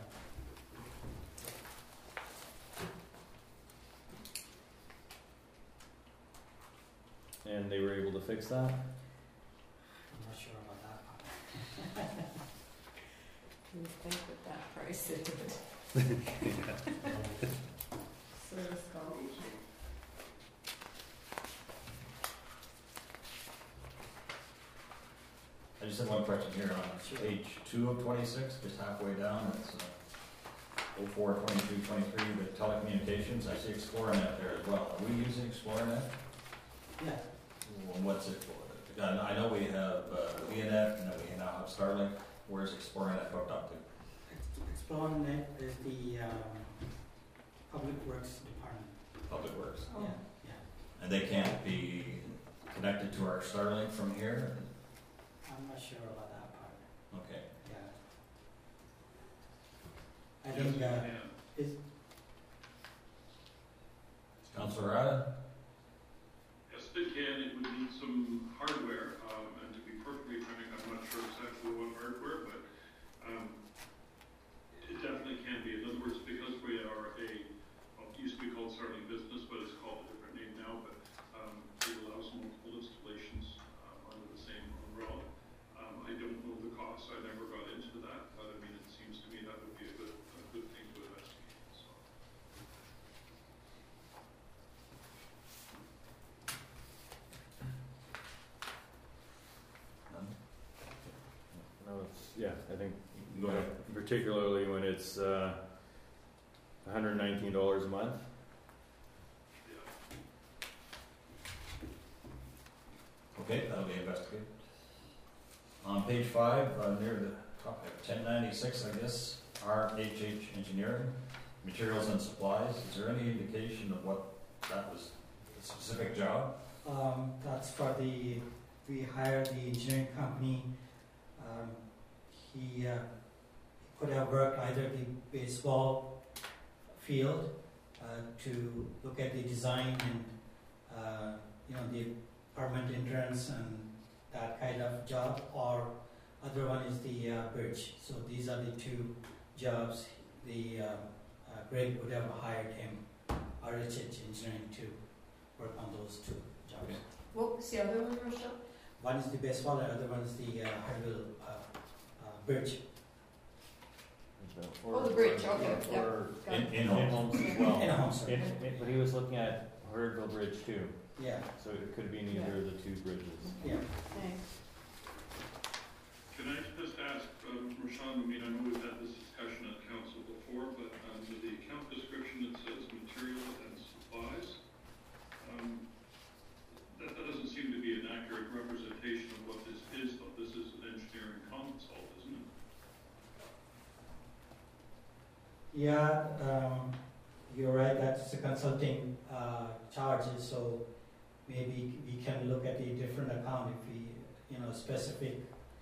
And they were able to fix that? I'm not sure about that part. You think with that price it would. Service call. I just have one question here on page 2 of 26, just halfway down, it's 04-22-23, with telecommunications, I see Exploranet there as well. Are we using Exploranet? Yeah, Well, what's it for? I know we have Leonet, and then we now have Starlink. Where's Exploranet hooked up to? Exploranet is the Public Works Department. Public Works. Oh. Yeah, yeah. And they can't be connected to our Starlink from here? I'm not sure about that part. Okay. Yeah. I Jim? yeah, I think Go ahead. particularly when it's $119 a month. Okay, that'll be investigated. On page 5, near the top, 1096, I guess, RHH Engineering, Materials and Supplies. Is there any indication of what that was, a specific job? That's for we hired the engineering company. He could have worked either the baseball field to look at the design and the permanent entrance and that kind of job, or other one is the bridge. So these are the two jobs. The Greg would have hired him, RHH Engineering, to work on those two jobs. Okay. What was the other one, Rochelle? One is the baseball, and the other one is the Harville bridge. Oh, the bridge, okay, yeah. Or Got it. In in homes. homes as well. In a home, sorry. But he was looking at Hurdville Bridge too, Yeah, so it could be either of the two bridges. yeah. Thanks. Can I just ask, Rashawn, I mean, I know we've had this discussion at council before, but under the account description it says material and supplies. That doesn't seem to be an accurate representation of what this is, though. This is an engineering consult, isn't it? Yeah, you're right, that's the consulting charges, so maybe we can look at a different account if we, specific,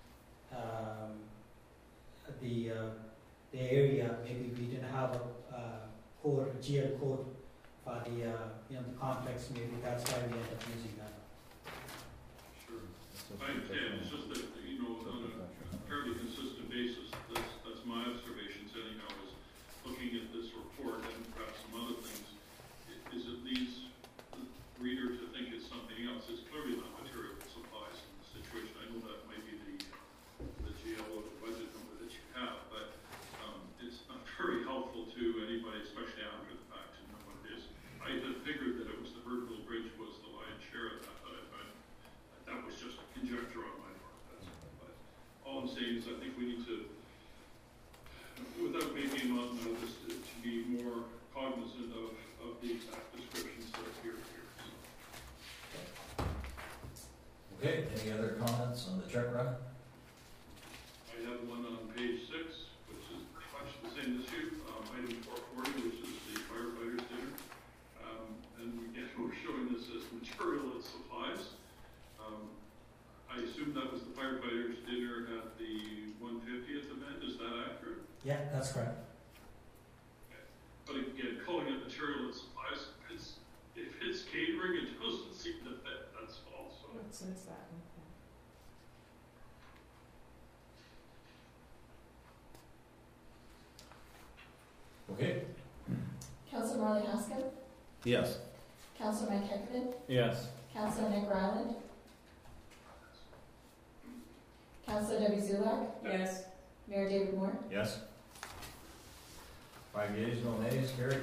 the area, maybe we didn't have a code, GL code for the complex, maybe that's why we end up using that. Sure. I understand, it's just that, on a fairly consistent basis, that's my observations anyhow, is looking at this report and perhaps some other things, is it leads the reader to think it's something else. It's clearly not material supplies in the situation. I know that might be the GL or the budget number that you have, but it's not very helpful to anybody, especially after the fact, to know what it is. I had figured that it was the Hurdville Bridge was the lion's share of that, but that was just a conjecture on my part. But all I'm saying is I think we need to, without making a mountain out of this, to be more cognizant of the exact descriptions that appear here. Okay, any other comments on the check run? I have one on page 6, which is pretty much the same issue, item 440, which is the firefighters' dinner. And again, we're showing this as material and supplies. I assume that was the firefighters' dinner at the 150th event. Is that accurate? Yeah, that's correct. But again, calling it material and supplies, if it's catering, it doesn't seem to fit. That's false. So. What says that? Okay. Councillor Marley Haskell, Yes. Councillor Mike Heckerman, Yes. Councillor Nick Ryland, Councillor Debbie Zulak, Yes. Mayor David Moore. Yes. 5 yeas, no nays, carried.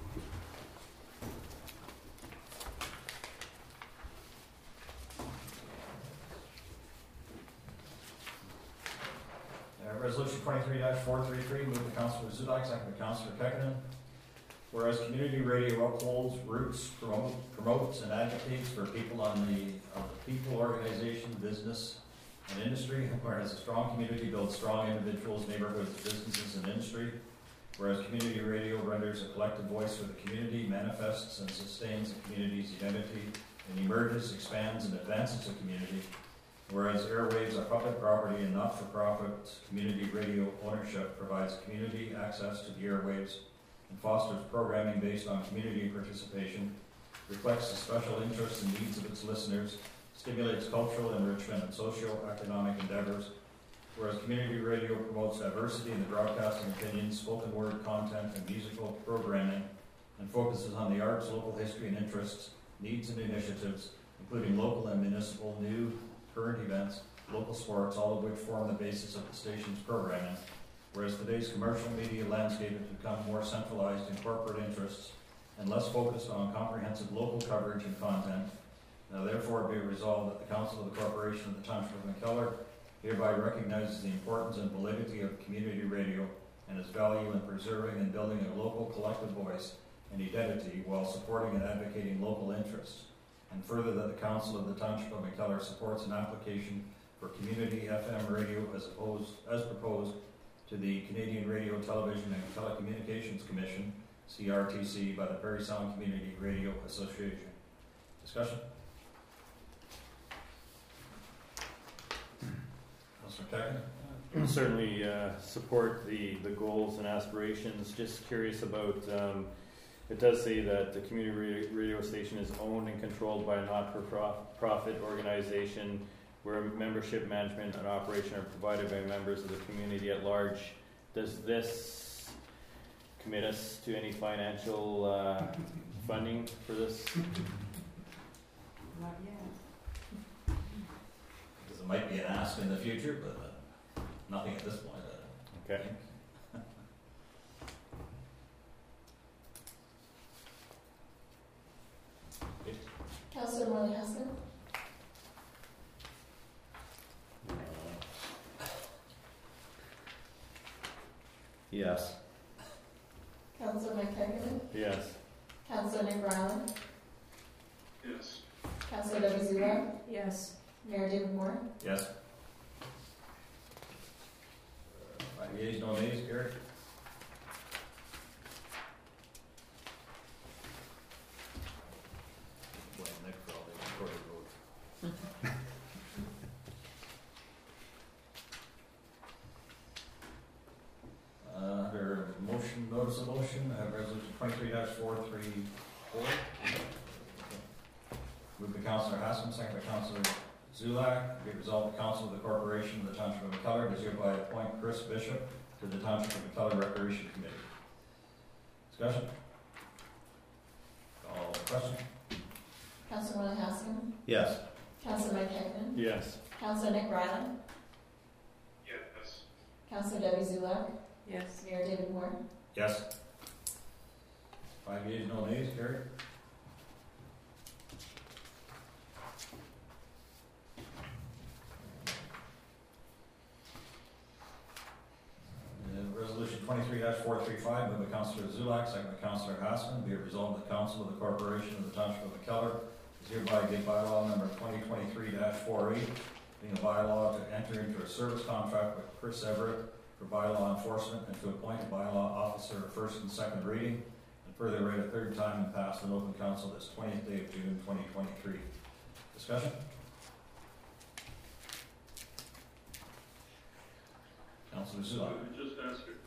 Resolution 23-433, moved by Councillor Zudak, second by Councillor Kekkonen. Whereas community radio upholds, roots, promotes, and advocates for people of the people, organization, business, and industry. Whereas a strong community builds strong individuals, neighborhoods, businesses, and industry. Whereas community radio renders a collective voice for the community, manifests and sustains the community's identity, and emerges, expands, and advances the community. Whereas airwaves are public property and not-for-profit community radio ownership provides community access to the airwaves and fosters programming based on community participation, reflects the special interests and needs of its listeners, stimulates cultural enrichment and socio-economic endeavors. Whereas community radio promotes diversity in the broadcasting opinions, spoken word content, and musical programming, and focuses on the arts, local history and interests, needs and initiatives, including local and municipal, new, current events, local sports, all of which form the basis of the station's programming. Whereas today's commercial media landscape has become more centralized in corporate interests and less focused on comprehensive local coverage and content, now therefore be resolved that the Council of the Corporation of the Township of McKellar hereby recognizes the importance and validity of community radio and its value in preserving and building a local collective voice and identity while supporting and advocating local interests. And further, that the Council of the Township of McKellar supports an application for community FM radio as proposed to the Canadian Radio, Television and Telecommunications Commission, CRTC, by the Parry Sound Community Radio Association. Discussion? Councilor Cacken? Certainly support the goals and aspirations. Just curious about, it does say that the community radio station is owned and controlled by a not-for-profit organization where membership, management, and operation are provided by members of the community at large. Does this commit us to any financial funding for this? Not yet. Because it might be an ask in the future, but nothing at this point. Okay. Councillor Morley Husband. Yes. Councillor Mike Kerrigan. Yes. Councillor Nick Ryland. Yes. Councillor Debbie Zula. Yes. Mayor David Moore. Yes. 5 yeas, no nays, carried. Blame Nick for all the recorded votes. Under motion, notice of motion, resolution 23-434. Moved by Councillor Haskell, second by Councillor Zulak. Be it resolved, the Council of the Corporation of the Township of McKellar does hereby appoint Chris Bishop to the Township of McKellar Recreation Committee. Discussion? Call the question. Councillor Morley Husband. Yes. Councillor Mike Kerrigan. Yes. Councillor Nick Ryland. Yes. Councillor Debbie Zula. Yes. Mayor David Moore. Yes. 5 yeas, no nays, carried. Resolution 23-435, moved by Councillor Zulak, second by Councillor Hassman. Be it resolved, the Council of the Corporation of the Township of McKellar is hereby give bylaw number 2023-48, being a bylaw to enter into a service contract with Chris Everett for bylaw enforcement and to appoint a bylaw officer at first and second reading, and further read a third time and passed in open council this 20th day of June 2023. Discussion? Councillor Zulak. I would just ask you.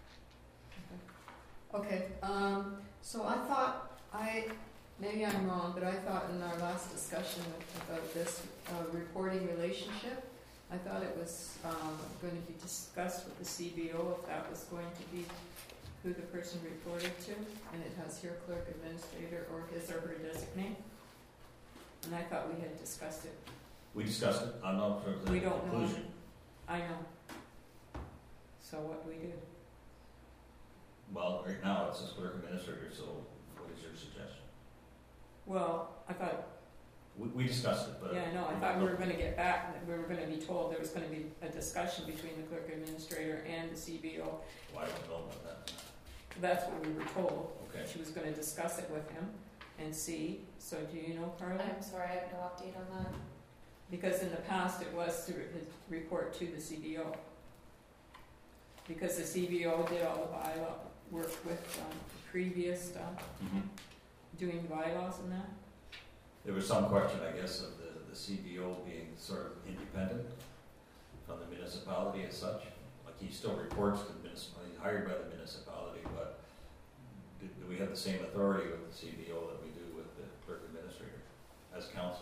Okay, so I thought, maybe I'm wrong, but I thought in our last discussion about this reporting relationship, I thought it was going to be discussed with the CBO if that was going to be who the person reported to, and it has here clerk administrator or his or her designate. And I thought we had discussed it. We discussed it. I'm not sure if We there's a don't know. conclusion. I know. So what do we do? Well, right now it's a clerk administrator, so what is your suggestion? Well, I thought, We discussed it, but. yeah, no, I thought we were going to get back, that we were going to be told there was going to be a discussion between the clerk administrator and the CBO. Well, I don't know about that. That's what we were told. Okay. She was going to discuss it with him and see. So do you know, Carla? I'm sorry, I have no update on that. Because in the past it was to report to the CBO. Because the CBO did all the bylaw work with previous stuff, doing bylaws and that. There was some question, I guess, of the CBO being sort of independent from the municipality as such. Like he still reports to the municipality, he's hired by the municipality, but do we have the same authority with the CBO that we do with the clerk administrator as council?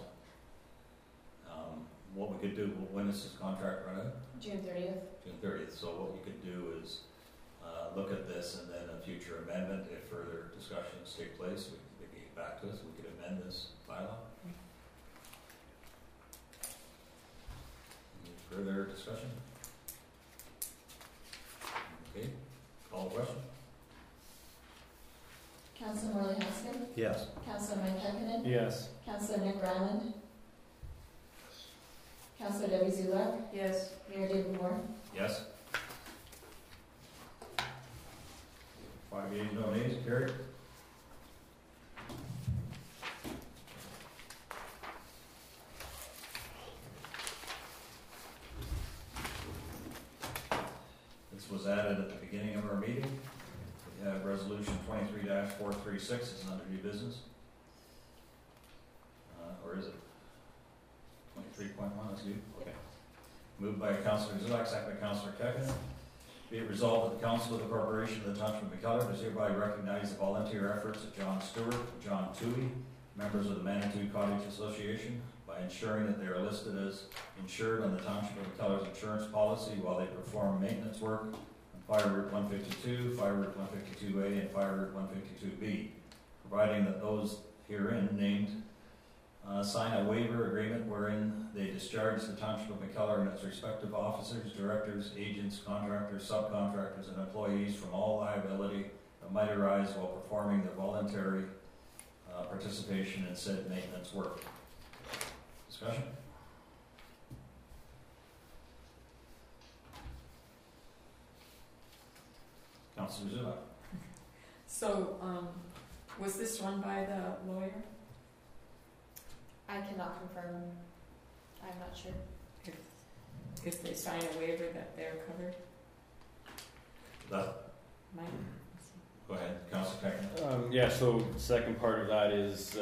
What we could do, when is this contract run out? June 30th. June 30th. So what we could do is look at this, and then a future amendment, if further discussions take place, we can get back to us. We could amend this bylaw. Any further discussion? Okay. Call the question. Councillor Morley Husband. Yes. Councillor Mike Kerrigan. Yes. Councillor Nick Ryland. Councillor Debbie Zulak, Yes. Mayor David Moore. Yes? 5 yeas, no nays, carried. This was added at the beginning of our meeting. We have resolution 23-436 is under new business. Or is it? 23.1 is new? Okay. Moved by Councillor Zulak, second by Councillor Kekin. Be it resolved that the Council of the Corporation of the Township of McKellar does hereby recognize the volunteer efforts of John Stewart and John Toohey, members of the Manitou Cottage Association, by ensuring that they are listed as insured on the Township of McKellar's insurance policy while they perform maintenance work on Fire Route 152, Fire Route 152A, and Fire Route 152B, providing that those herein named sign a waiver agreement wherein they discharge the Township of McKellar and its respective officers, directors, agents, contractors, subcontractors, and employees from all liability that might arise while performing their voluntary participation in said maintenance work. Discussion? Councilor Zulak. So, was this run by the lawyer? I cannot confirm. I'm not sure. If they sign a waiver that they're covered? That, Mike? go ahead, Councilor Kekin. Yeah, so second part of that is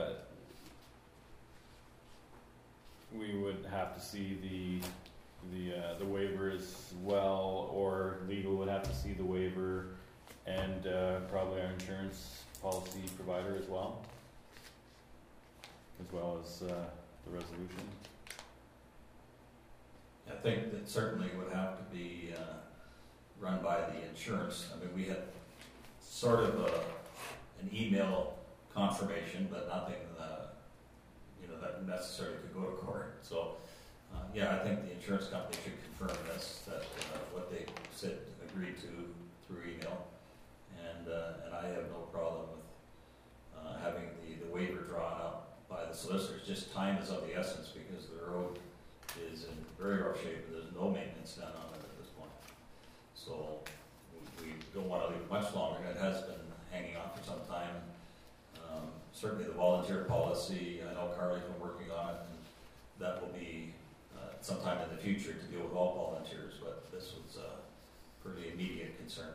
we would have to see the waiver as well, or legal would have to see the waiver, and probably our insurance policy provider as well as the resolution. I think that certainly would have to be run by the insurance. I mean, we had sort of an email confirmation, but nothing, that necessarily could go to court. So, yeah, I think the insurance company should confirm this, that what they said agreed to through email, and I have no problem with having the waiver drawn up by the solicitors. Just time is of the essence because the road is in very rough shape and there's no maintenance done on it at this point. So we don't want to leave it much longer. It has been hanging on for some time. Certainly the volunteer policy, I know Carly's been working on it, and that will be sometime in the future to deal with all volunteers, but this was a pretty immediate concern.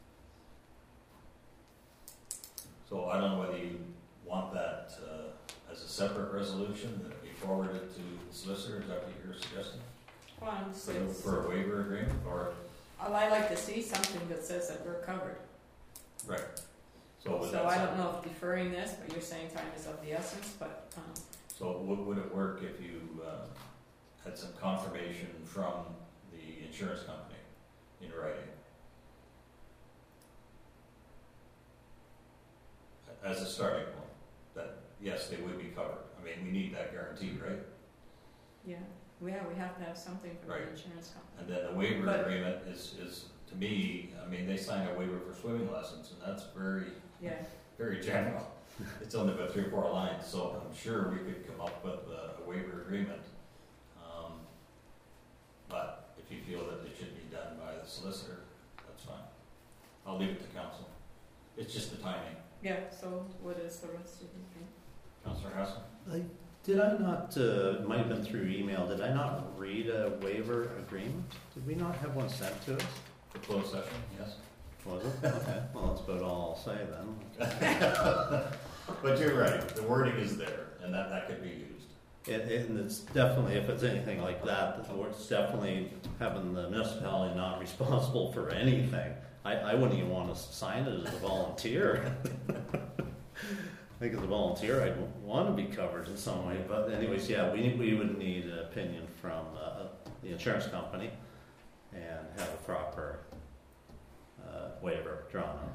So I don't know whether you want that as a separate resolution that be forwarded to the solicitor. Is that what you're suggesting? Well, For a waiver agreement, or? I like to see something that says that we're covered. Right. So I don't know if deferring this, but you're saying time is of the essence, but. So would it work if you had some confirmation from the insurance company in writing? As a starting point, that yes, they would be covered. I mean, we need that guarantee, right? Yeah, we have to have something from Right. the insurance company. And then the waiver agreement is to me, I mean, they signed a waiver for swimming lessons, and that's very, Yeah, very general. It's only about 3 or 4 lines, so I'm sure we could come up with a waiver agreement. But if you feel that it should be done by the solicitor, that's fine. I'll leave it to council. It's just the timing. yeah, so what is the rest of you think? Councillor Hassel? Did I not, it might have been through email, did I not read a waiver agreement? Did we not have one sent to us? For closed session, yes. Was it? Okay, well, that's about all I'll say then. But you're right, the wording is there, and that could be used. And it's definitely, if it's anything like that, it's definitely having the municipality not responsible for anything. I wouldn't even want to sign it as a volunteer. I think as a volunteer, I'd want to be covered in some way. But anyways, yeah, we would need an opinion from the insurance company and have a proper waiver drawn up.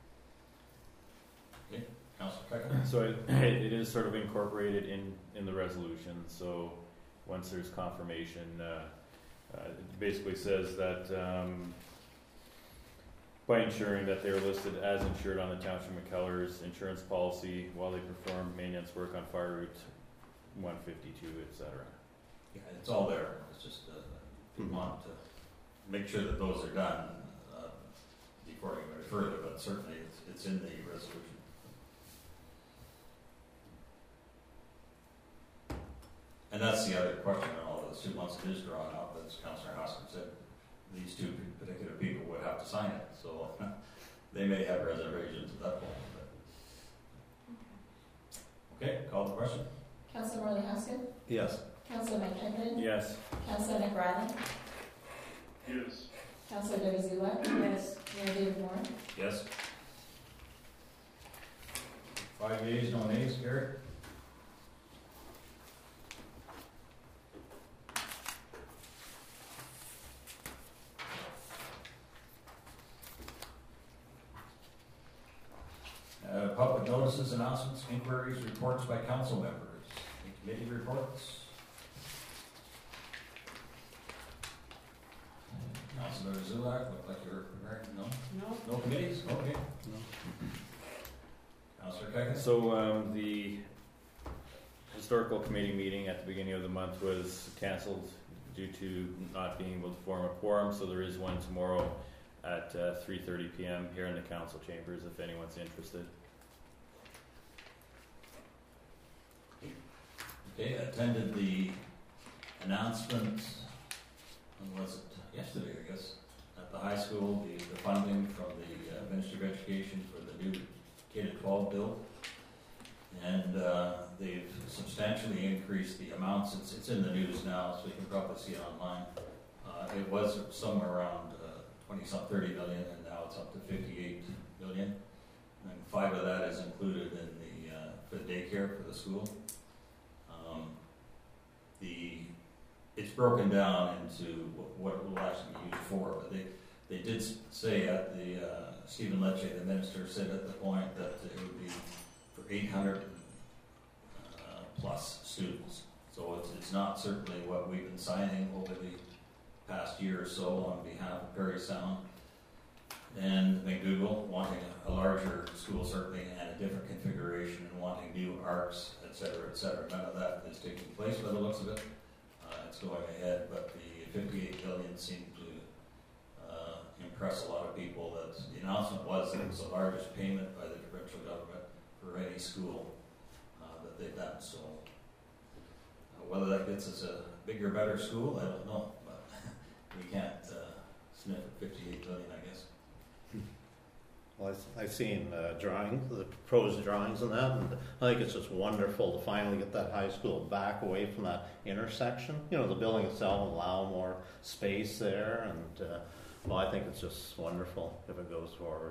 Okay, Councillor Kekin? So it is sort of incorporated in the resolution. So once there's confirmation, it basically says that by ensuring that they are listed as insured on the Township of McKellar's insurance policy while they perform maintenance work on Fire Route 152, etc. Yeah, it's all there, it's just, we want to make sure that those are done, before we go further, but certainly it's in the resolution. And that's the other question on all this, once it is drawn up, as Councillor Hoskins said, these two particular people would have to sign it, so they may have reservations at that point. But. Okay, call the question. Councillor Morley Hoskin, Yes. Councillor Mike Henry, Yes. Councillor Nick Riley, Yes. Councillor Debbie Zulak, Yes. Mayor David Moore. Yes. 5 yeas, no nays, Gary? Public notices, announcements, inquiries, reports by council members. Any committee reports? Councilor Zulak, looked like you were preparing, no? No? No committees? Okay. Councilor Kekin? So the historical committee meeting at the beginning of the month was cancelled due to not being able to form a quorum, so there is one tomorrow at 3:30 p.m. here in the council chambers if anyone's interested. Okay, attended the announcement, when was it? Yesterday, I guess, at the high school, the funding from the Ministry of Education for the new K-12 bill. And they've substantially increased the amounts. It's in the news now, so you can probably see it online. It was somewhere around 30 million, and now it's up to 58 million. And 5 of that is included in for the daycare for the school. It's broken down into what it will actually be used for, but they did say at the Stephen Lecce, the minister, said at the point that it would be for 800 plus students. So it's not certainly what we've been signing over the past year or so on behalf of Perry Sound and McDougall, wanting a larger school certainly and a different configuration and wanting new arcs, et cetera, et cetera. None of that is taking place by the looks of it. It's going ahead, but the 58 million seemed to impress a lot of people. That the announcement was that it was the largest payment by the provincial government for any school that they've done. So whether that gets us a bigger, better school, I don't know, but we can't sniff at 58 million, I guess. Well, I've seen drawings, the proposed drawings and that, and I think it's just wonderful to finally get that high school back away from that intersection. You know, the building itself will allow more space there, and well, I think it's just wonderful if it goes forward.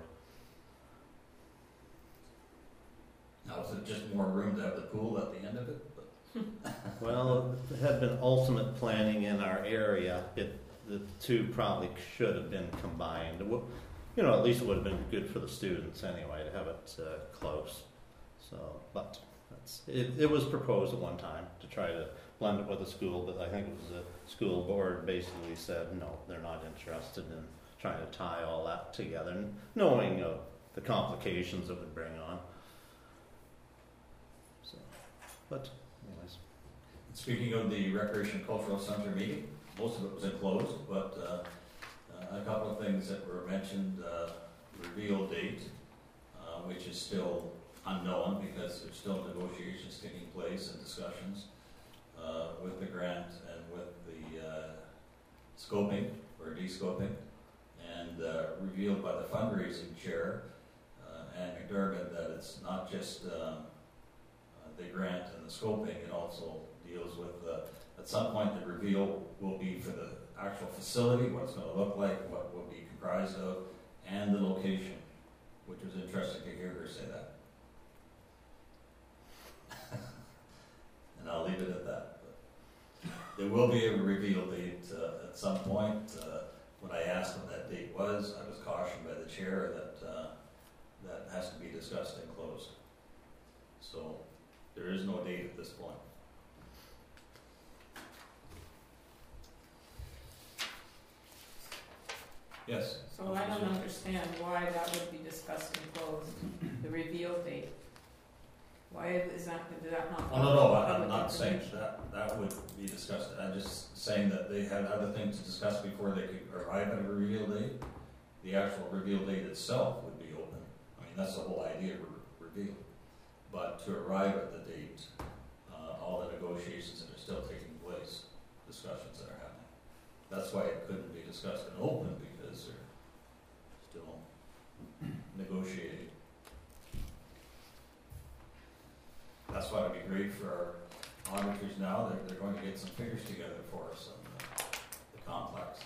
Now, is it just more room to have the pool at the end of it? Well, it had been ultimate planning in our area. The two probably should have been combined. You know, at least it would have been good for the students anyway to have it close. So, but it was proposed at one time to try to blend it with the school, but I think it was the school board basically said no, they're not interested in trying to tie all that together, knowing the complications it would bring on. So, but anyways. Speaking of the Recreation Cultural Center meeting, most of it was enclosed, but a couple of things that were mentioned, reveal date, which is still unknown because there's still negotiations taking place and discussions with the grant and with the scoping or de-scoping, and revealed by the fundraising chair, Ann McDermott, that it's not just the grant and the scoping, it also deals with, at some point the reveal will be for the actual facility, what it's going to look like, what will be comprised of, and the location, which was interesting to hear her say that. And I'll leave it at that. But there will be a reveal date at some point. When I asked what that date was, I was cautioned by the chair that that has to be discussed and closed. So there is no date at this point. Yes. So I don't understand why that would be discussed and closed, the reveal date. Why is that, did that not? Oh, no, I'm not saying that would be be discussed. I'm just saying that they had other things to discuss before they could arrive at a reveal date. The actual reveal date itself would be open. I mean, that's the whole idea of reveal. But to arrive at the date, all the negotiations that are still taking place, discussions that are happening. That's why it couldn't be discussed in open, because they're still negotiating. That's why it'd be great for our auditors now. They're going to get some figures together for us on the complex.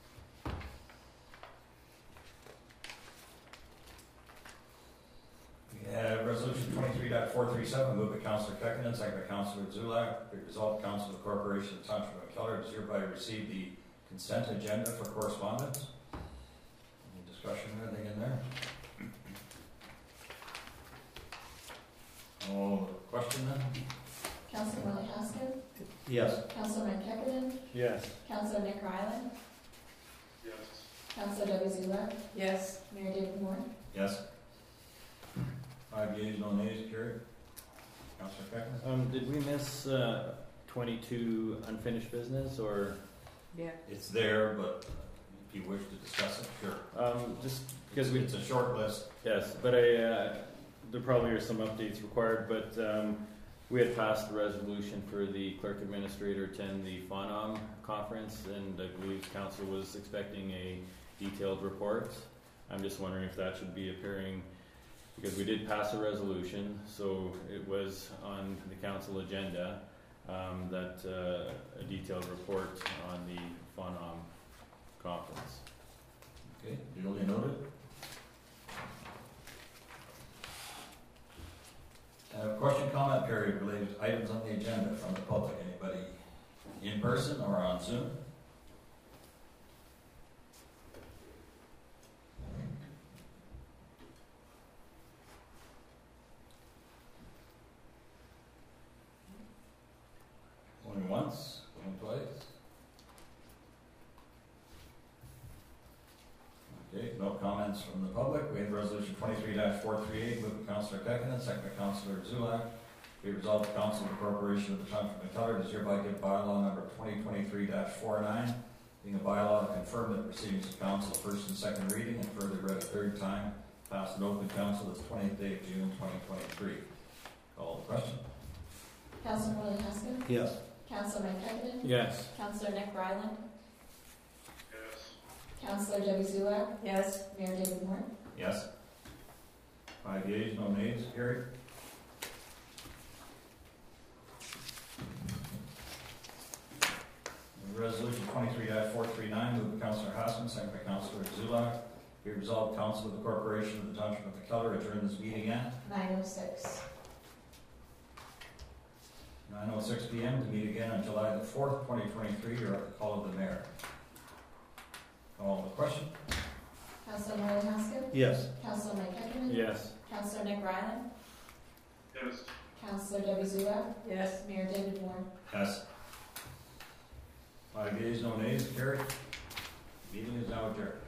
We have Resolution 23.437, moved by Councillor Kekkonen, second by Councillor Zulak. Be resolved, Council of the Corporation of the Township of McKellar does hereby receive the consent agenda for correspondence. Any discussion or anything in there? Oh, question then? Councillor Willie Haskell, Yes. Councillor Mike Kekkonen, Yes. Councillor Nick Ryland, Yes. Councillor Debbie Zulak, Yes. Mayor David Moore. Yes. 5 yeas, no nays, carried. Councillor Kekkonen? Did we miss 22 unfinished business, or Yeah. It's there, but if you wish to discuss it, sure. just because we? It's a short list. Yes, but there probably are some updates required, but we had passed the resolution for the clerk administrator to attend the FONOM conference, and I believe council was expecting a detailed report. I'm just wondering if that should be appearing, because we did pass a resolution, so it was on the council agenda, that a detailed report on the FONOM conference. Okay, duly noted. Question comment period related to items on the agenda from the public. Anybody in person or on Zoom? Going once, going twice. Okay, no comments from the public. We have resolution 23-438, moved by Councillor Kekkonen, second by Councillor Zulak. Be resolved, the Council of the Corporation of the Township of McKellar does hereby give bylaw number 2023-49, being a bylaw to confirm that proceedings of council first and second reading and further read a third time, passed in open council this 20th day of June 2023. Call the question. Councillor Willie Haskell, Yes. Councillor Mike Kekkonen, Yes. Councillor Nick Ryland, Yes. Councillor Debbie Zulak, Yes. Mayor David Moore. Yes. 5 yeas, no nays, carried. Resolution 23-439, moved by Councillor Haskell, second by Councillor Zulak. Be resolved, Council of the Corporation of the Township of McKellar adjourn this meeting at 9:06. 9:06 p.m. to meet again on July the 4th, 2023, or at the call of the mayor. Call the question. Councillor Willie Haskell, Yes. Councillor Mike Kekkonen, Yes. Councillor Nick Ryland, Yes. Councillor Debbie Zulak, Yes. Mayor David Moore. Yes. 5 yeas, no nays, carried. Meeting is now adjourned.